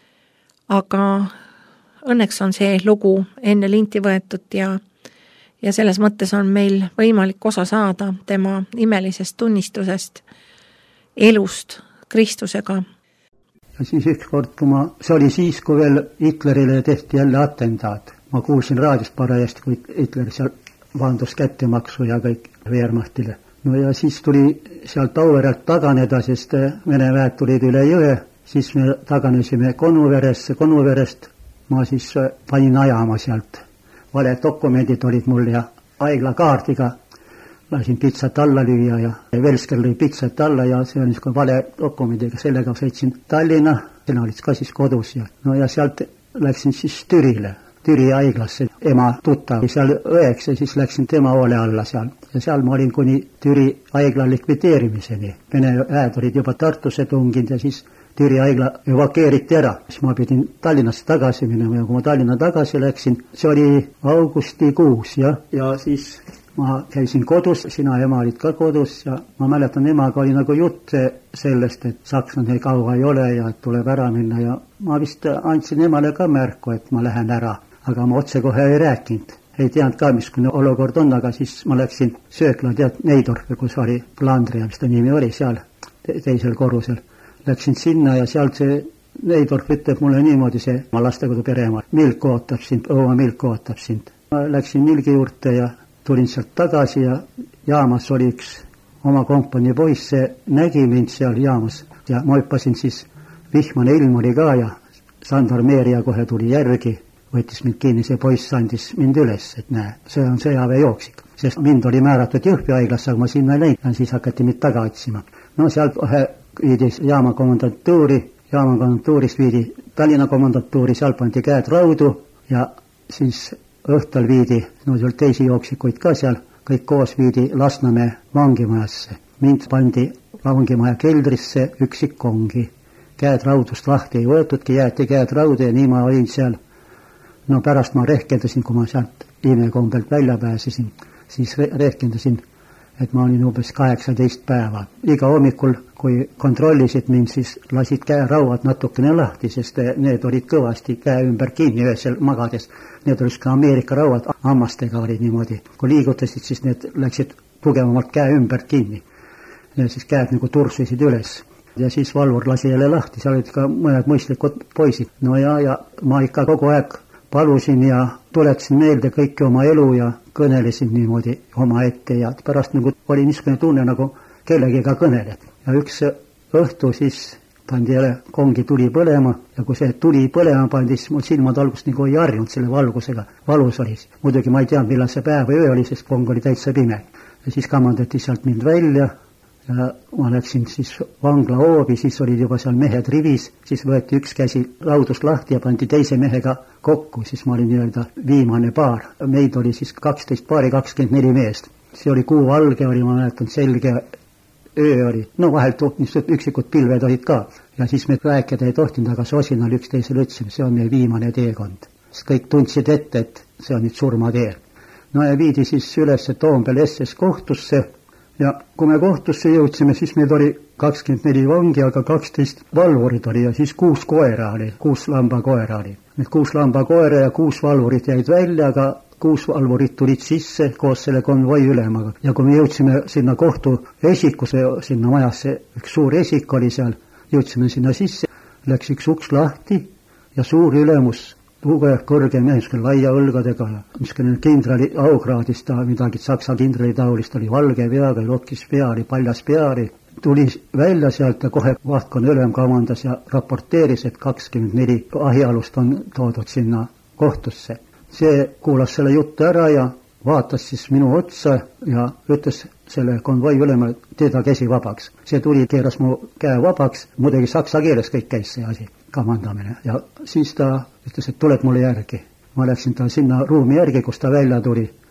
aga õnneks on see lugu enne linti võetud ja ja selles mõttes on meil võimalik osa saada tema imelisest tunnistusest elust Kristusega. Ja siis ükskord, kui ma, see oli siis, kui veel Hitlerile tehti jälle atendaat. Ma kuulsin raadiost parajasti, kui Hitler seal vandus kättemaksu ja kõik Wehrmachtile. No ja siis tuli sealt Auverelt taganeda, sest Vene väed tulid üle jõe, siis me taganesime Konuveresse, Konuverest ma siis panin ajama sealt. Vale dokumendid olid mul ja haigla kaardiga lasin pitsat alla lüüa ja Velsker lõi pitsat alla ja see on niisugune vale dokumendiga, sellega sõitsin Tallinna, sina olid ka siis kodus ja no ja sealt läksin siis Türile, Türi haiglasse, ema tuttav seal õeks ja siis läksin tema hoole alla seal ja seal ma olin kuni Türi haigla likvideerimiseni. Vene väed olid juba Tartusse tunginud ja siis Türi haigla evakeeriti ära, siis ma pidin Tallinnasse tagasi minema ja kui ma Tallinna tagasi läksin, see oli augustikuus ja, ja siis ma käisin kodus, sina ema olid ka kodus ja ma mäletan, emaga oli nagu jutt sellest, et sakslane kaua ei ole ja et tuleb ära minna ja ma vist andsin emale ka märku, et ma lähen ära, aga ma otse kohe ei rääkinud. Ei teadnud ka, missugune olukord on, aga siis ma läksin söökla, tead, Neidorfi, kus oli Flandria, mis ta nimi oli seal te teisel korrusel. Läksin sinna ja sealt see Neidorf ütleb mulle niimoodi, see ma lastekodu pereema, Milk ootab sind, õua Milk ootab sind. Ma läksin Milgi juurde ja tulin sealt tagasi ja jaamas oli üks oma kompanii poiss, see nägi mind seal jaamas ja ma hüppasin siis, vihmane ilm oli ka ja Sandarmeeria kohe tuli järgi, võttis mind kinni, see poiss andis mind üles, et näe, see on sõjaväejooksik, sest mind oli määratud Jõhvi haiglasse, aga ma sinna ei läinud ja siis hakati mind taga otsima. No sealt kohe viidi jaama komandatuuri, jaama komandatuurist viidi Tallinna komandatuuri, seal pandi käed raudu ja siis õhtul viidi, no seal teisi jooksikuid ka seal, kõik koos viidi Lasnamäe vangimajasse. Mind pandi vangimaja keldrisse üksikkongi. Käed raudust lahti ei võetudki, jäeti käed raudu ja nii ma olin seal. No pärast ma rehkendasin, kui ma sealt imekombelt välja pääsesin, siis re rehkendasin, et ma olin umbes kaheksateist päeva. Iga hommikul, kui kontrollisid mind, siis lasid käerauad natukene lahti, sest need olid kõvasti käe ümber kinni öösel magades. Need olid ka Ameerika rauad, hammastega olid niimoodi. Kui liigutasid, siis need läksid tugevamalt käe ümber kinni. Ja siis käed nagu tursisid üles. Ja siis valvur lasi jälle lahti, seal olid ka mõned mõistlikud poisid. No ja, ja ma ikka kogu aeg palusin ja tuletasin meelde kõiki oma elu ja kõnelesin niimoodi oma ette ja pärast nagu oli niisugune tunne, nagu kellegiga kõneled. Ja üks õhtu siis pandi jälle kongi tuli põlema ja kui see tuli põlema pandi, siis mul silmad algust nagu ei harjunud selle valgusega. Valus oli. Muidugi ma ei teadnud, millal see päev või öö oli, sest kong oli täitsa pime. Ja siis kamandati sealt mind välja ja ma läksin siis vangla hoovi, siis olid juba seal mehed rivis, siis võeti üks käsi raudust lahti ja pandi teise mehega kokku, siis ma olin nii-öelda viimane paar. Meid oli siis kaksteist paari, kakskümmend neli meest. See oli kuu valge, oli ma mäletan, selge öö oli. No vahelt üksikud pilved olid ka. Ja siis me rääkida ei tohtinud, aga sosinal üksteisele ütlesime, see on meie viimane teekond. Siis kõik tundsid ette, et see on nüüd surmateel. No ja viidi siis üles Toompea S S kohtusse. Ja kui me kohtusse jõudsime, siis meil oli kakskümmend neli vangi, aga kaksteist valvurid oli ja siis kuus koera oli, kuus lamba koera oli. Need kuus lamba koera ja kuus valvurid jäid välja, aga kuus valvurid tulid sisse koos selle konvoi ülemaga. Ja kui me jõudsime sinna kohtu esikuse, sinna majasse, üks suur esik oli seal, jõudsime sinna sisse, läks üks uks lahti ja suur ülemus, tugev kõrge mees, laia õlgadega ja miskene kindrali aukraadist ta midagi saksa kindrali taolist oli valge peaga, lotkis pea oli, paljas pea oli. Tuli välja sealt ja kohe vahtkonna ülem kamandas ja raporteeris, et kakskümmend neli ahialust on toodud sinna kohtusse. See kuulas selle juttu ära ja vaatas siis minu otsa ja ütles selle konvoi ülema, teda käsi vabaks. See tuli, keeras mu käe vabaks, muidugi saksa keeles kõik käis see asi, kamandamine. Ja siis ta ütles, et tuleb mulle järgi. Ma läksin ta sinna ruumi järgi, kus ta välja tuli.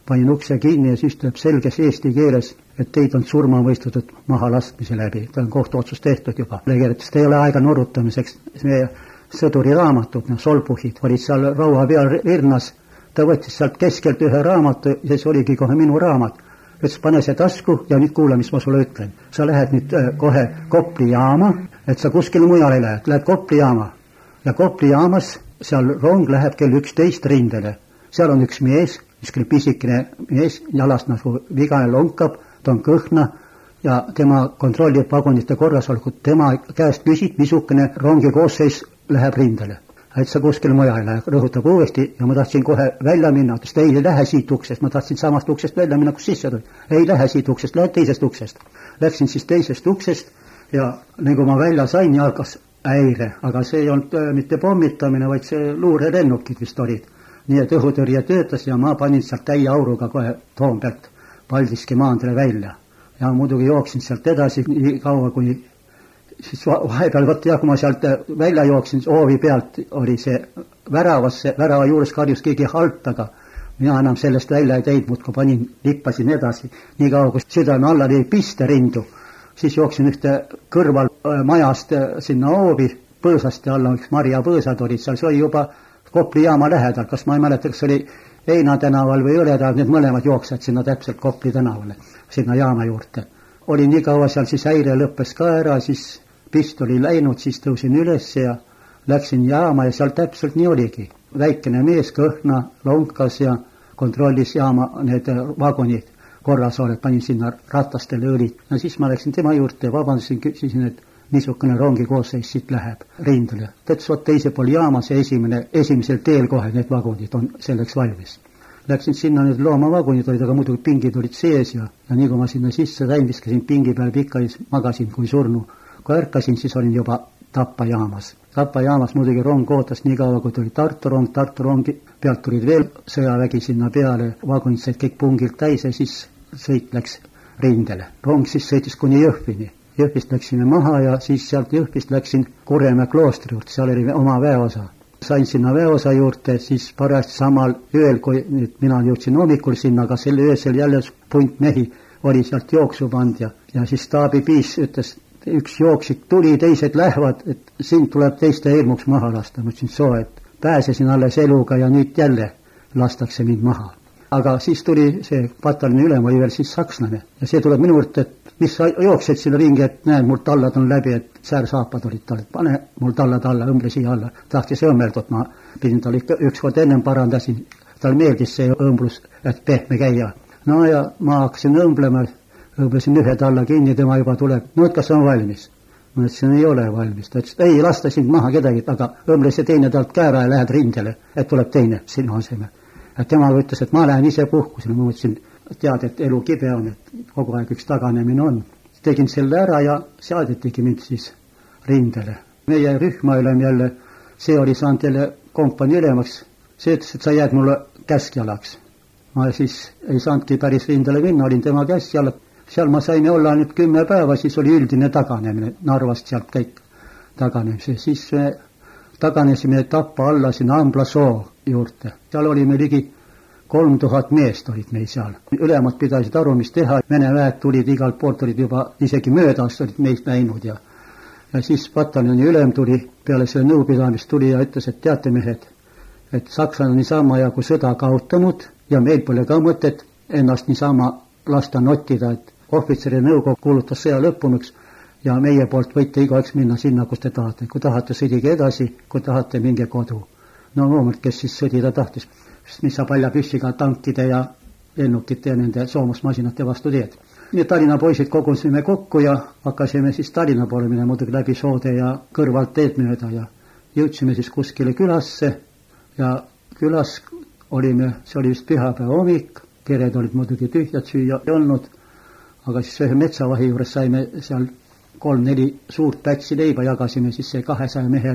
panin ukse kinni ja siis tuleb selges eesti keeles, et teid on surma mõistetud maha laskmise läbi. Ta on kohtuotsus tehtud juba. Legeretus, ta ei ole aega nurutamiseks. Meie sõduri raamatud, no solpuhid, olid seal raua peal rirnas. Ta võttis sealt keskelt ühe raamatu ja siis oligi kohe minu raamat. Ütles, pane see tasku ja nüüd kuula, mis ma sulle ütlen. Sa lähed nüüd kohe Kopli jaama, et sa kuskil mujal ei lähe. Lähed Kopli jaama ja Kopli jaamas seal rong läheb kell üksteist rindele. Seal on üks mees, niisugune pisikene mees, jalast nagu vigane lonkab, ta on kõhna ja tema kontrollib vagunite korrasolekut. Tema käest küsid, missugune rongi koosseis läheb rindele. Et sa kuskil mujal ei lähe, rõhutab uuesti ja ma tahtsin kohe välja minna, ütles, ei, ei lähe siit uksest, ma tahtsin samast uksest välja minna, kus sisse tuli. Ei lähe siit uksest, lähed teisest uksest. Läksin siis teisest uksest ja nagu ma välja sain, jalgas häire, aga see ei olnud äh, mitte pommitamine, vaid see luurelennukid vist olid. Nii et õhutõrje töötas ja ma panin sealt täie auruga kohe Toompealt Paldiski maandele välja. Ja muidugi jooksin sealt edasi nii kaua, kui siis vahepeal, võtta ja kui ma sealt välja jooksin, hoovi pealt oli see väravasse, värava juures karjus keegi halt, aga mina enam sellest välja ei teidnud, kui panin, lippasin edasi. Nii kaua, kui südame alla oli piste rindu, siis jooksin ühte kõrval majast sinna hoovi, põõsaste alla, üks Marja põõsad olid seal, see oli juba Kopli jaama lähedal, kas ma ei mäleta, kas oli Eina tänaval või Õle tänaval, need mõlemad jooksed sinna täpselt Kopli tänavale, sinna jaama juurde. Oli nii kaua seal, siis häire lõppes ka ära, siis pist oli läinud, siis tõusin üles ja läksin jaama ja seal täpselt nii oligi. Väikene mees kõhna lonkas ja kontrollis jaama need vagunid korras oled, panin sinna ratastele õlid. Ja siis ma läksin tema juurde ja vabandasin, küsisin, et niisugune rongi koosseis siit läheb rindele. Täts võt teise pool jaamas ja esimene, esimesel teel kohe need vagunid on selleks valmis. Läksin sinna, need loomavagunid olid, aga muidugi pingid olid sees ja, ja nii kui ma sinna sisse sain, viskasin pingi peal pikali, magasin kui surnu. Kui ärkasin, siis olin juba Tapa jaamas. Tapa jaamas muidugi rong ootas nii kaua, kui tuli Tartu rong, Tartu rongi pealt tulid veel sõjavägi sinna peale, vagunid said kõik pungilt täis ja siis sõit läks rindele. Rong siis sõitis kuni Jõhvini. Jõhvist läksime maha ja siis sealt Jõhvist läksin Kuremäe kloostri juurde, seal oli oma väeosa. Sain sinna väeosa juurde, siis parajasti samal ööl, kui nüüd mina jõudsin hommikul sinna, aga selle öösel jälle punt mehi oli sealt jooksu pand ja, ja siis staabipiis ütles, üks jooksik tuli, teised lähevad, et siin tuleb teiste hirmuks maha lasta. Ma ütlesin soo, et pääsesin alles eluga ja nüüd jälle lastakse mind maha. Aga siis tuli see pataljoni ülem, oli veel siis sakslane ja see tuleb minu juurde, et mis sa jooksed sinna ringi, et näed, mul tallad on läbi, et säärsaapad olid tal, et pane mul tallad alla, õmble siia alla. Tahtis õmmeldud, ma pidin tal ikka üks kord ennem parandasin, tal meeldis see õmblus, et pehme käia. No ja ma hakkasin õmblema, õmblesin ühe talla kinni, tema juba tuleb, no et kas on valmis? Ma ütlesin, ei ole valmis. Ta ütles, ei, lasta sind maha kedagi, aga õmble see teine talt käära ja lähed rindele, et tuleb teine sinu aseme. Ja tema ütles, et ma lähen ise puhkusele, ma mõtlesin, tead, et elu kibe on, et kogu aeg üks taganemine on. Tegin selle ära ja saadetigi mind siis rindele. Meie rühmaülem jälle, see oli saanud jälle kompani ülemaks, see ütles, et sa jääd mulle käskjalaks. Ma siis ei saanudki päris rindele minna, olin tema käskjala. Seal ma saime olla nüüd kümme päeva, siis oli üldine taganemine, Narvast sealt kõik taganemise. Siis me taganesime Tapa alla sinna Amblasoo juurde. Seal oli me ligi kolm tuhat meest olid meil seal. Ülemad pidasid aru, mis teha. Vene väed tulid igalt poolt, olid juba isegi möödas, olid meist näinud. Ja, ja siis pataljoni ülem tuli, peale selle nõupidamist tuli ja ütles, et teate mehed, et Saksa on niisama jagu sõda kaotanud ja meil pole ka mõtet ennast niisama lasta nottida, et ohvitseri nõukogu kuulutas sõja lõppunuks ja meie poolt võite igaüks minna sinna, kus te tahate. Kui tahate, sõdige edasi, kui tahate, minge kodu. No loomalt, kes siis sõdida tahtis, mis sa palja püssiga tankide ja lennukite ja nende soomusmasinate vastu teed. Nii Tallinna poisid kogusime kokku ja hakkasime siis Tallinna poole minema muidugi läbi soode ja kõrvalt teed mööda ja jõudsime siis kuskile külasse ja külas olime, see oli vist pühapäeva hommik, kered olid muidugi tühjad, süüa ei olnud, aga siis ühe metsavahi juures saime seal kolm-neli suurt pätsi leiba, jagasime siis see kahesaja mehe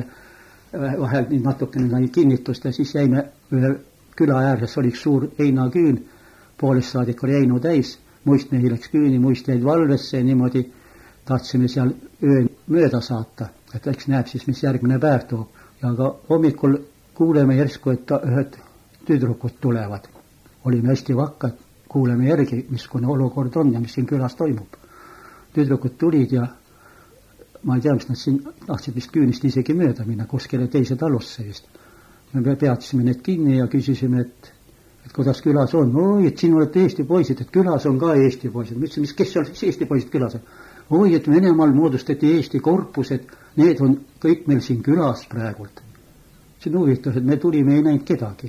vahel nii natukene kinnitust ja siis jäime ühel küla ääres, oli üks suur heinaküün, poolest saadik oli heinu täis, muist mehi läks küüni, muist jäid valvesse ja niimoodi tahtsime seal öö mööda saata, et eks näeb siis, mis järgmine päev toob. Ja ka hommikul kuuleme järsku, et ühed tüdrukud tulevad. Olime hästi vakkad, kuuleme järgi, missugune olukord on ja mis siin külas toimub. Tüdrukud tulid ja ma ei tea, mis nad siin tahtsid vist küünist isegi mööda minna, kuskile teise talusse vist. Me peatisime need kinni ja küsisime, et, et kuidas külas on. Oi, et siin olete Eesti poisid, et külas on ka Eesti poisid. Ma ütlesin, mis, kes seal Eesti poisid külas on? Oi, et Venemaal moodustati Eesti korpused, need on kõik meil siin külas praegult. See on huvitav, et me tulime, ei näinud kedagi.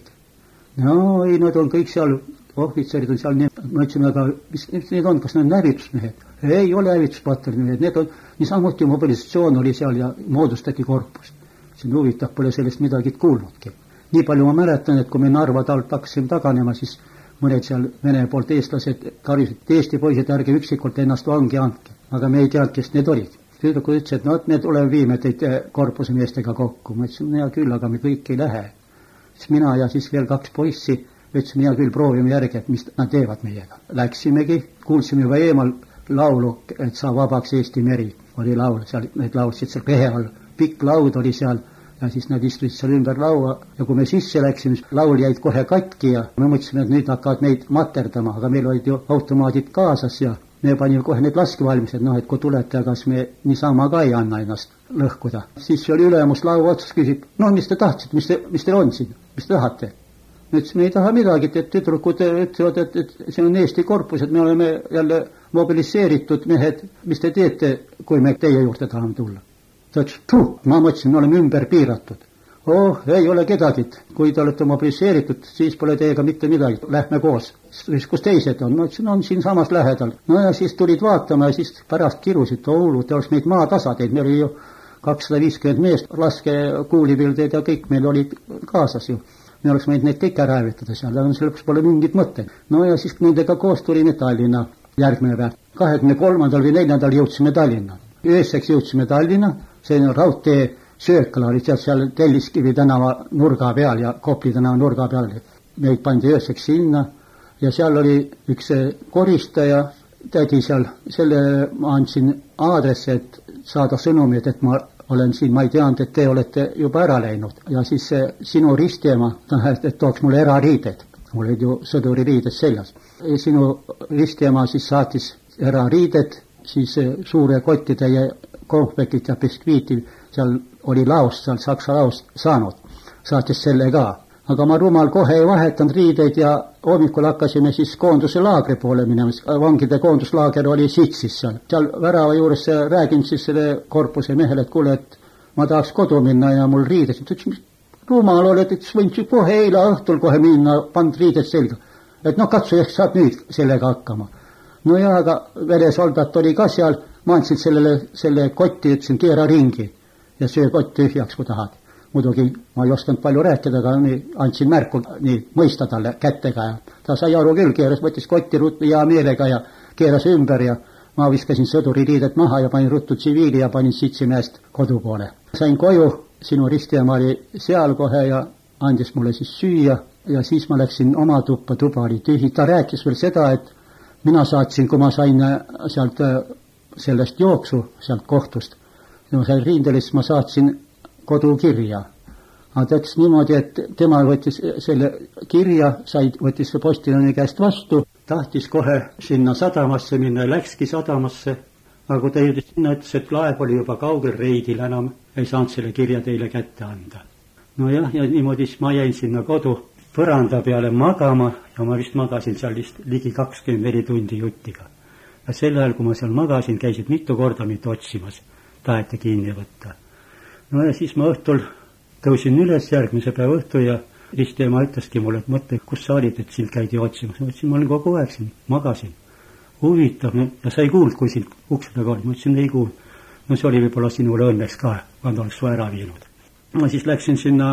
No ei, nad on kõik seal, ohvitserid on seal, ma ütlesime, aga mis, mis need on, kas need on hävitusmehed? Ei ole hävituspataljoneid, need on, niisamuti mobilisatsioon oli seal ja moodustati korpus. See on huvitav, pole sellest midagi kuulnudki. Nii palju ma mäletan, et kui me Narva talt hakkasime taganema, siis mõned seal Vene poolt eestlased karjusid, et Eesti poisid ärge üksikult ennast vangi andke. Aga me ei teadnud, kes need olid. Tüdrukud ütles, et no, et need oleme viime teid korpuse meestega kokku. Ma ütlesin, hea küll, aga me kõik ei lähe. Siis mina ja siis veel kaks poissi ütlesin, hea küll, proovime järgi, et mis nad teevad meiega. Läksimegi, kuulsime juba eemal laulu, et saa vabaks Eesti meri. Oli laul, seal, need laulsid seal pehe all. Pikk laud oli seal ja siis nad istusid seal ümber laua. Ja kui me sisse läksime, laul jäid kohe katki ja me mõtlesime, et nüüd hakkavad meid materdama, aga meil olid ju automaadid kaasas ja me panime kohe need laskevalmised, noh, et kui tulete, aga me niisama ka ei anna ennast lõhkuda. Siis oli ülemus laua otsas, küsib, no mis te tahtsite, mis, te, mis teil on siin, mis te tahate? Me ütlesime, ei taha midagi, et tüdrukud ütlevad, et, et see on Eesti korpus, et me oleme jälle mobiliseeritud mehed, mis te teete, kui me teie juurde tahame tulla? Ta ütles, puh, ma mõtlesin, me oleme ümber piiratud. Oh, ei ole kedagi, kui te olete mobiliseeritud, siis pole teiega mitte midagi, lähme koos. Siis kus teised on? Ma ütlesin, on siin samas lähedal. No ja siis tulid vaatama ja siis pärast kirusid, oulu, te oleks meid maatasa teid, meil oli ju kakssada viiskümmend meest, laske kuulipildeid ja kõik meil olid kaasas ju. Me oleks meid neid kõik ära hävitada seal, aga see lõpuks pole mingit mõtteid. No ja siis nendega koos tulime Tallinna järgmine päev. kahekümne kolmandal või neljandal jõudsime Tallinna. Ööseks jõudsime Tallinna, see on raudtee Söökala oli seal, seal Telliskivi tänava nurga peal ja Kopli tänava nurga peal. Meid pandi ööseks sinna ja seal oli üks koristaja, tädi seal, selle ma andsin aadresse, et saada sõnumid, et ma olen siin, ma ei teadnud, et te olete juba ära läinud. Ja siis see sinu ristiema, et, et tooks mulle erariided. Mul olid ju sõduri riided seljas. Ja sinu ristiema siis saatis erariided, siis suure kotitäie kohvekit ja biskviiti, seal oli laost, seal Saksa laost saanud, saatis selle ka. Aga ma rumal kohe ei vahetanud riideid ja hommikul hakkasime siis koonduse laagri poole minema. Vangide koonduslaager oli Sitsis seal. Seal värava juures räägin siis selle korpuse mehele, et kuule, et ma tahaks kodu minna ja mul riides. Ta ütles, rumal oled, et võin kohe eile õhtul kohe minna, pand riided selga. Et noh, katsu ehk saab nüüd sellega hakkama. No ja, aga Vene soldat oli ka seal, ma andsin sellele, selle kotti, ütlesin, keera ringi ja söö kott tühjaks, kui tahad. Muidugi ma ei osanud palju rääkida, aga nii, andsin märku nii mõista talle kättega ja ta sai aru küll, keeras, võttis kotti ruttu hea meelega ja keeras ümber ja ma viskasin sõduri riidet maha ja panin ruttu tsiviili ja panin Sitsimäest kodu poole. Sain koju, sinu ristiema oli seal kohe ja andis mulle siis süüa ja siis ma läksin oma tuppa, tuba oli tühi. Ta rääkis veel seda, et mina saatsin, kui ma sain sealt sellest jooksu, sealt kohtust, ja ma sain Riindelist, ma saatsin kodukirja. Aga ta ütles niimoodi, et tema võttis selle kirja, sai, võttis see postiloni käest vastu, tahtis kohe sinna sadamasse minna ja läkski sadamasse, aga kui ta jõudis sinna, ütles, et laev oli juba kaugel reidil, enam ei saanud selle kirja teile kätte anda. No jah, ja niimoodi ma jäin sinna kodu põranda peale magama ja ma vist magasin seal vist ligi kakskümmend neli tundi juttiga. Ja sel ajal, kui ma seal magasin, käisid mitu korda mind otsimas, taheti kinni võtta. No ja siis ma õhtul tõusin üles järgmise päeva õhtu ja ristiema ütleski mulle, et mõtle, kus sa olid, et sind käidi otsimas. Ma ütlesin, ma olin kogu aeg siin, magasin. Huvitav, ja sa ei kuulnud, kui sind ukse taga oli. Ma ütlesin, ei kuulnud. No see oli võib-olla sinule õnneks ka, kui oleks su ära viinud. Ma siis läksin sinna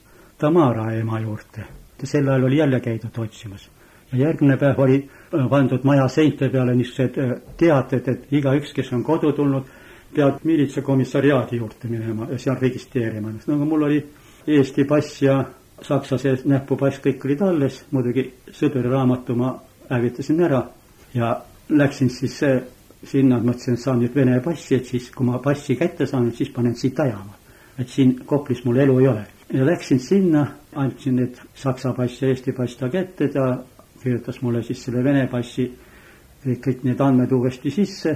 Tamara ema juurde. Sel ajal oli jälle käidud otsimas. Ja järgmine päev oli pandud maja seinte peale niisugused teated, et iga üks, kes on kodu tulnud, peab miilitsakomissariaadi juurde minema ja seal registreerima. No, mul oli Eesti pass ja Saksa sees näpupass, kõik olid alles, muidugi sõduri raamatu ma hävitasin ära ja läksin siis sinna, mõtlesin, et saan nüüd Vene passi, et siis kui ma passi kätte saan, siis panen siit ajama. Et siin Koplis mul elu ei ole. Ja läksin sinna, andsin need Saksa pass ja Eesti pass ta kätte, ta kirjutas mulle siis selle Vene passi kõik need andmed uuesti sisse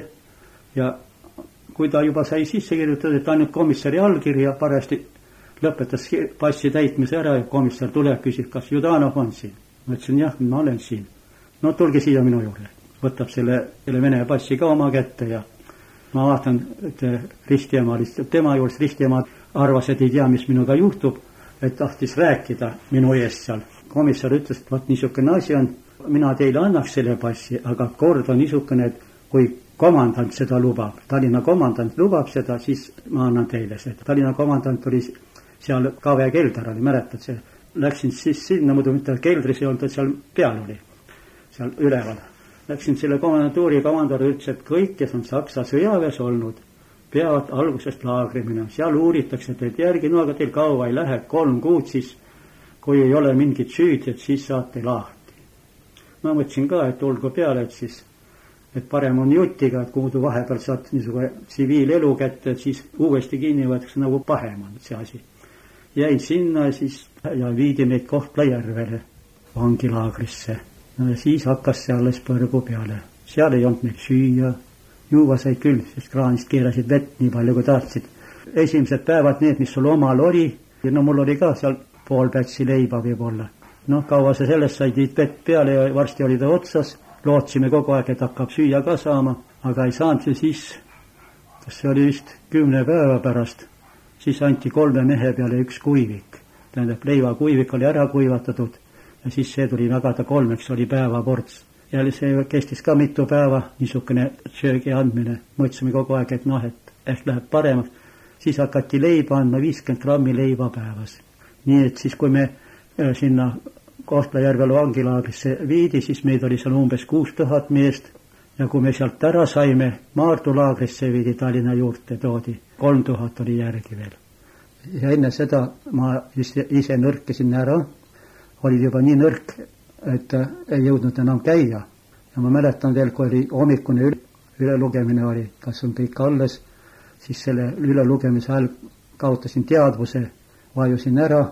ja kui ta juba sai sisse kirjutada, et ainult komissari allkirja parajasti lõpetas passi täitmise ära ja komissar tuleb, küsib, kas Judanov on siin. Ma ütlesin, jah, ma olen siin. No tulge siia minu juurde. Võtab selle, selle Vene passi ka oma kätte ja ma vaatan, et ristiema lihtsalt tema juures, ristiema arvas, et ei tea, mis minuga juhtub, et tahtis rääkida minu eest seal. Komissar ütles, et vaat niisugune asi on, mina teile annaks selle passi, aga kord on niisugune, et kui komandant seda lubab, Tallinna komandant lubab seda, siis ma annan teile seda. Tallinna komandant oli seal K V kelder oli, mäletad see. Läksin siis sinna, muidu mitte keldris ei olnud, et seal peal oli, seal üleval. Läksin selle komandantuuri komandor ütles, et kõik, kes on Saksa sõjaväes olnud, peavad algusest laagri minema. Seal uuritakse teid järgi, no aga teil kaua ei lähe, kolm kuud siis, kui ei ole mingit süüd, et siis saate lahti. Ma mõtlesin ka, et olgu peale, et siis et parem on jutiga, et kuudu vahepeal saad niisugune tsiviilelu kätte, et siis uuesti kinni võetakse nagu pahem on see asi. Jäin sinna siis ja viidi meid Kohtla-Järvele vangilaagrisse. No ja siis hakkas see alles põrgu peale. Seal ei olnud meil süüa, juua said küll, sest kraanist keerasid vett nii palju kui tahtsid. Esimesed päevad need, mis sul omal oli, ja no mul oli ka seal pool pätsi leiba võib-olla. Noh, kaua sa sellest said vett peale ja varsti oli ta otsas. Lootsime kogu aeg, et hakkab süüa ka saama, aga ei saanud see siis, kas see oli vist kümne päeva pärast, siis anti kolme mehe peale üks kuivik. Tähendab, leiva kuivik oli ära kuivatatud ja siis see tuli jagada kolmeks, oli päevaports. Ja see kestis ka mitu päeva, niisugune söögi andmine. Mõtlesime kogu aeg, et noh, et ehk läheb paremaks. Siis hakati leiba andma viiskümmend grammi leiva päevas. Nii et siis, kui me sinna Kohtla-Järvel vangilaagrisse viidi, siis meid oli seal umbes kuus tuhat meest ja kui me sealt ära saime, Maardu laagrisse viidi, Tallinna juurde toodi, kolm tuhat oli järgi veel. Ja enne seda ma ise, ise nõrkesin ära, oli juba nii nõrk, et ei jõudnud enam käia. Ja ma mäletan veel, kui oli hommikune üle, ülelugemine oli, kas on kõik alles, siis selle ülelugemise ajal kaotasin teadvuse, vajusin ära.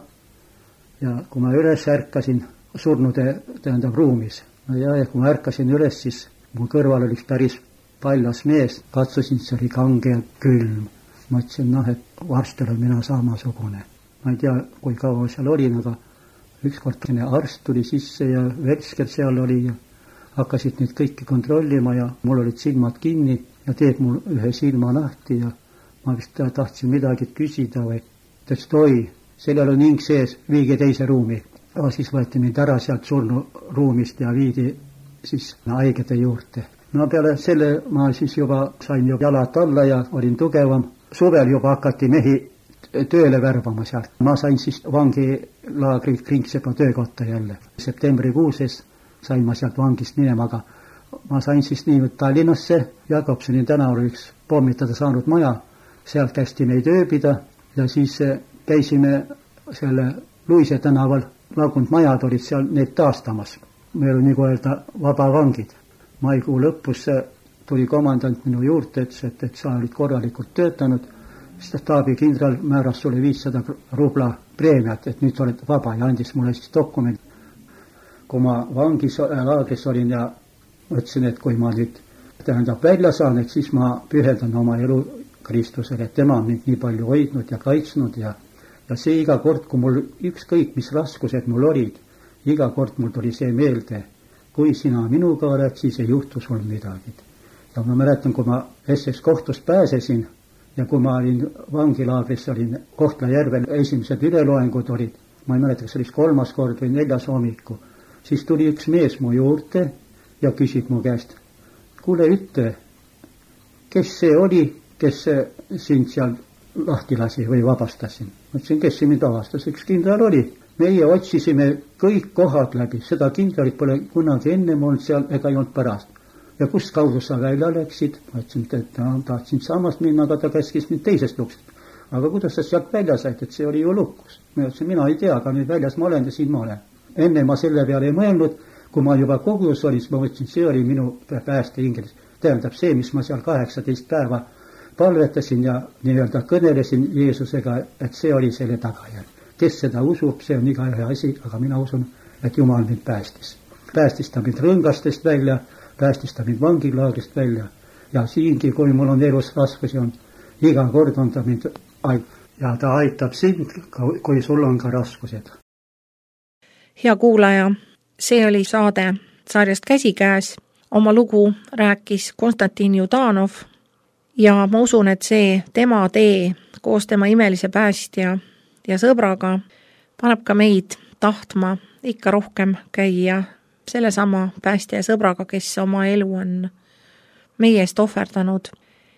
Ja kui ma üles ärkasin surnude tähendab ruumis, no ja, ja kui ma ärkasin üles, siis mu kõrval oli päris paljas mees, katsusin, see oli kange külm. Ma ütlesin, noh, et varsti olen mina samasugune. Ma ei tea, kui kaua seal olin, aga ükskord arst tuli sisse ja Vetsker seal oli ja hakkasid neid kõiki kontrollima ja mul olid silmad kinni ja teeb mul ühe silma lahti ja ma vist tahtsin midagi küsida või ta ütles, oi, sellel on hing sees, viige teise ruumi. Ja siis võeti mind ära sealt surnu ruumist ja viidi siis haigete juurde. No peale selle ma siis juba sain juba jalad alla ja olin tugevam. Suvel juba hakati mehi tööle värbama sealt. Ma sain siis vangilaagri Kringsepa töökotta jälle. Septembrikuuses sain ma sealt vangist minema, aga ma sain siis nii Tallinnasse, Jakobsoni tänaval üks pommitada saanud maja. Sealt kästi meid ööbida ja siis käisime selle Luise tänaval, lagunud majad olid seal need taastamas. Meil oli nagu öelda vabavangid. Maikuu lõpus tuli komandant minu juurde, ütles, et, et sa olid korralikult töötanud. Staabi kindral määras sulle viissada rubla preemiat, et nüüd oled vaba ja andis mulle siis dokument. Kui ma vangis laagris olin ja mõtlesin, et kui ma nüüd tähendab välja saan, et siis ma pühendan oma elu Kristusele, et tema on mind nii palju hoidnud ja kaitsnud ja Ja see iga kord, kui mul ükskõik, mis raskused mul olid, iga kord mul tuli see meelde, kui sina minuga oled, siis ei juhtu sul midagi. Ja ma mäletan, kui ma S S kohtust pääsesin ja kui ma olin vangilaagris, olin Kohtla-Järvel, esimesed üleloengud olid, ma ei mäleta, kas oli kolmas kord või neljas hommiku, siis tuli üks mees mu juurde ja küsib mu käest, kuule ütle, kes see oli, kes sind seal lahti lasi või vabastasin. Mõtlesin, kes see mind vabastas, üks kindral oli. Meie otsisime kõik kohad läbi, seda kindralit pole kunagi ennem olnud seal ega ei olnud pärast. Ja kust kaudu sa välja läksid? Mõtlesin, et ta tahtsin samast minna, aga ta käskis mind teisest luksest. Aga kuidas sa sealt välja said, et see oli ju lukus? Mõtlesin, mina ei tea, aga nüüd väljas ma olen ja siin ma olen. Enne ma selle peale ei mõelnud, kui ma juba kogus olin, ma mõtlesin, see oli minu pääste ingelis. Tähendab see, mis ma seal kaheksateist päeva palvetasin ja nii-öelda kõnelesin Jeesusega, et see oli selle tagajärg. Kes seda usub, see on iga ühe asi, aga mina usun, et Jumal mind päästis. päästis ta mind rõngastest välja, päästis ta mind vangilaagrist välja ja siingi, kui mul on elus raskusi on, iga kord on ta mind ja ta aitab sind, kui sul on ka raskused. Hea kuulaja, see oli saade sarjast Käsikäes. Oma lugu rääkis Konstantin Judanov ja ma usun, et see tema tee koos tema imelise päästja ja sõbraga paneb ka meid tahtma ikka rohkem käia sellesama päästja ja sõbraga, kes oma elu on meie eest ohverdanud.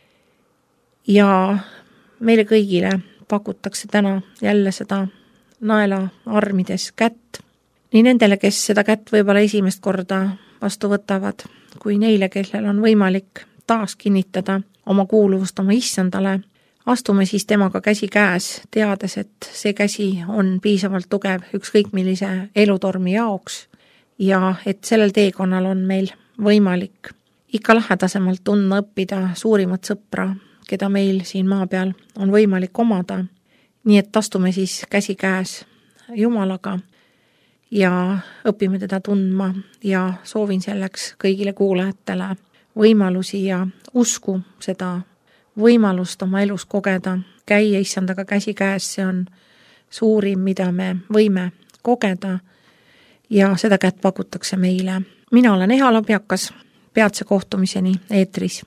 Ja meile kõigile pakutakse täna jälle seda naela armides kätt. Nii nendele, kes seda kätt võib-olla esimest korda vastu võtavad, kui neile, kellel on võimalik taas kinnitada oma kuuluvust oma issandale, astume siis temaga käsi käes, teades, et see käsi on piisavalt tugev ükskõik millise elutormi jaoks ja et sellel teekonnal on meil võimalik ikka lähedasemalt tundma õppida suurimat sõpra, keda meil siin maa peal on võimalik omada. Nii et astume siis käsi käes Jumalaga ja õpime teda tundma ja soovin selleks kõigile kuulajatele võimalusi ja usku seda võimalust oma elus kogeda, käia issandaga käsi käes, see on suurim, mida me võime kogeda ja seda kätt pakutakse meile. Mina olen Eha Labjakas, peatse kohtumiseni eetris.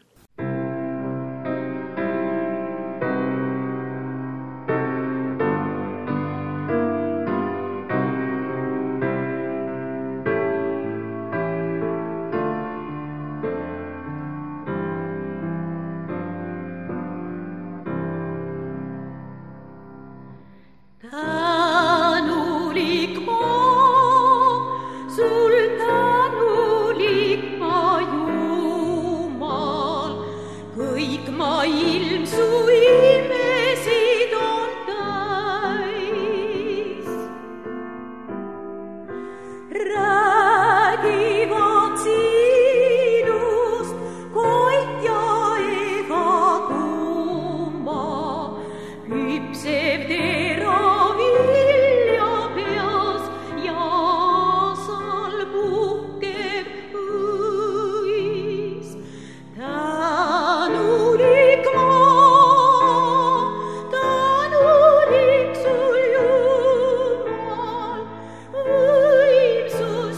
Tänulik maa, sul tänulik maa, Jumal, kõik maailm su imesid on täis. Räägivad sinust Koit ja Eva kumma, hüpsev tera vilja peas ja salbukev õis. Tänulik maa, tänulik sul Jumal, võimsus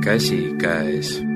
käsikäes.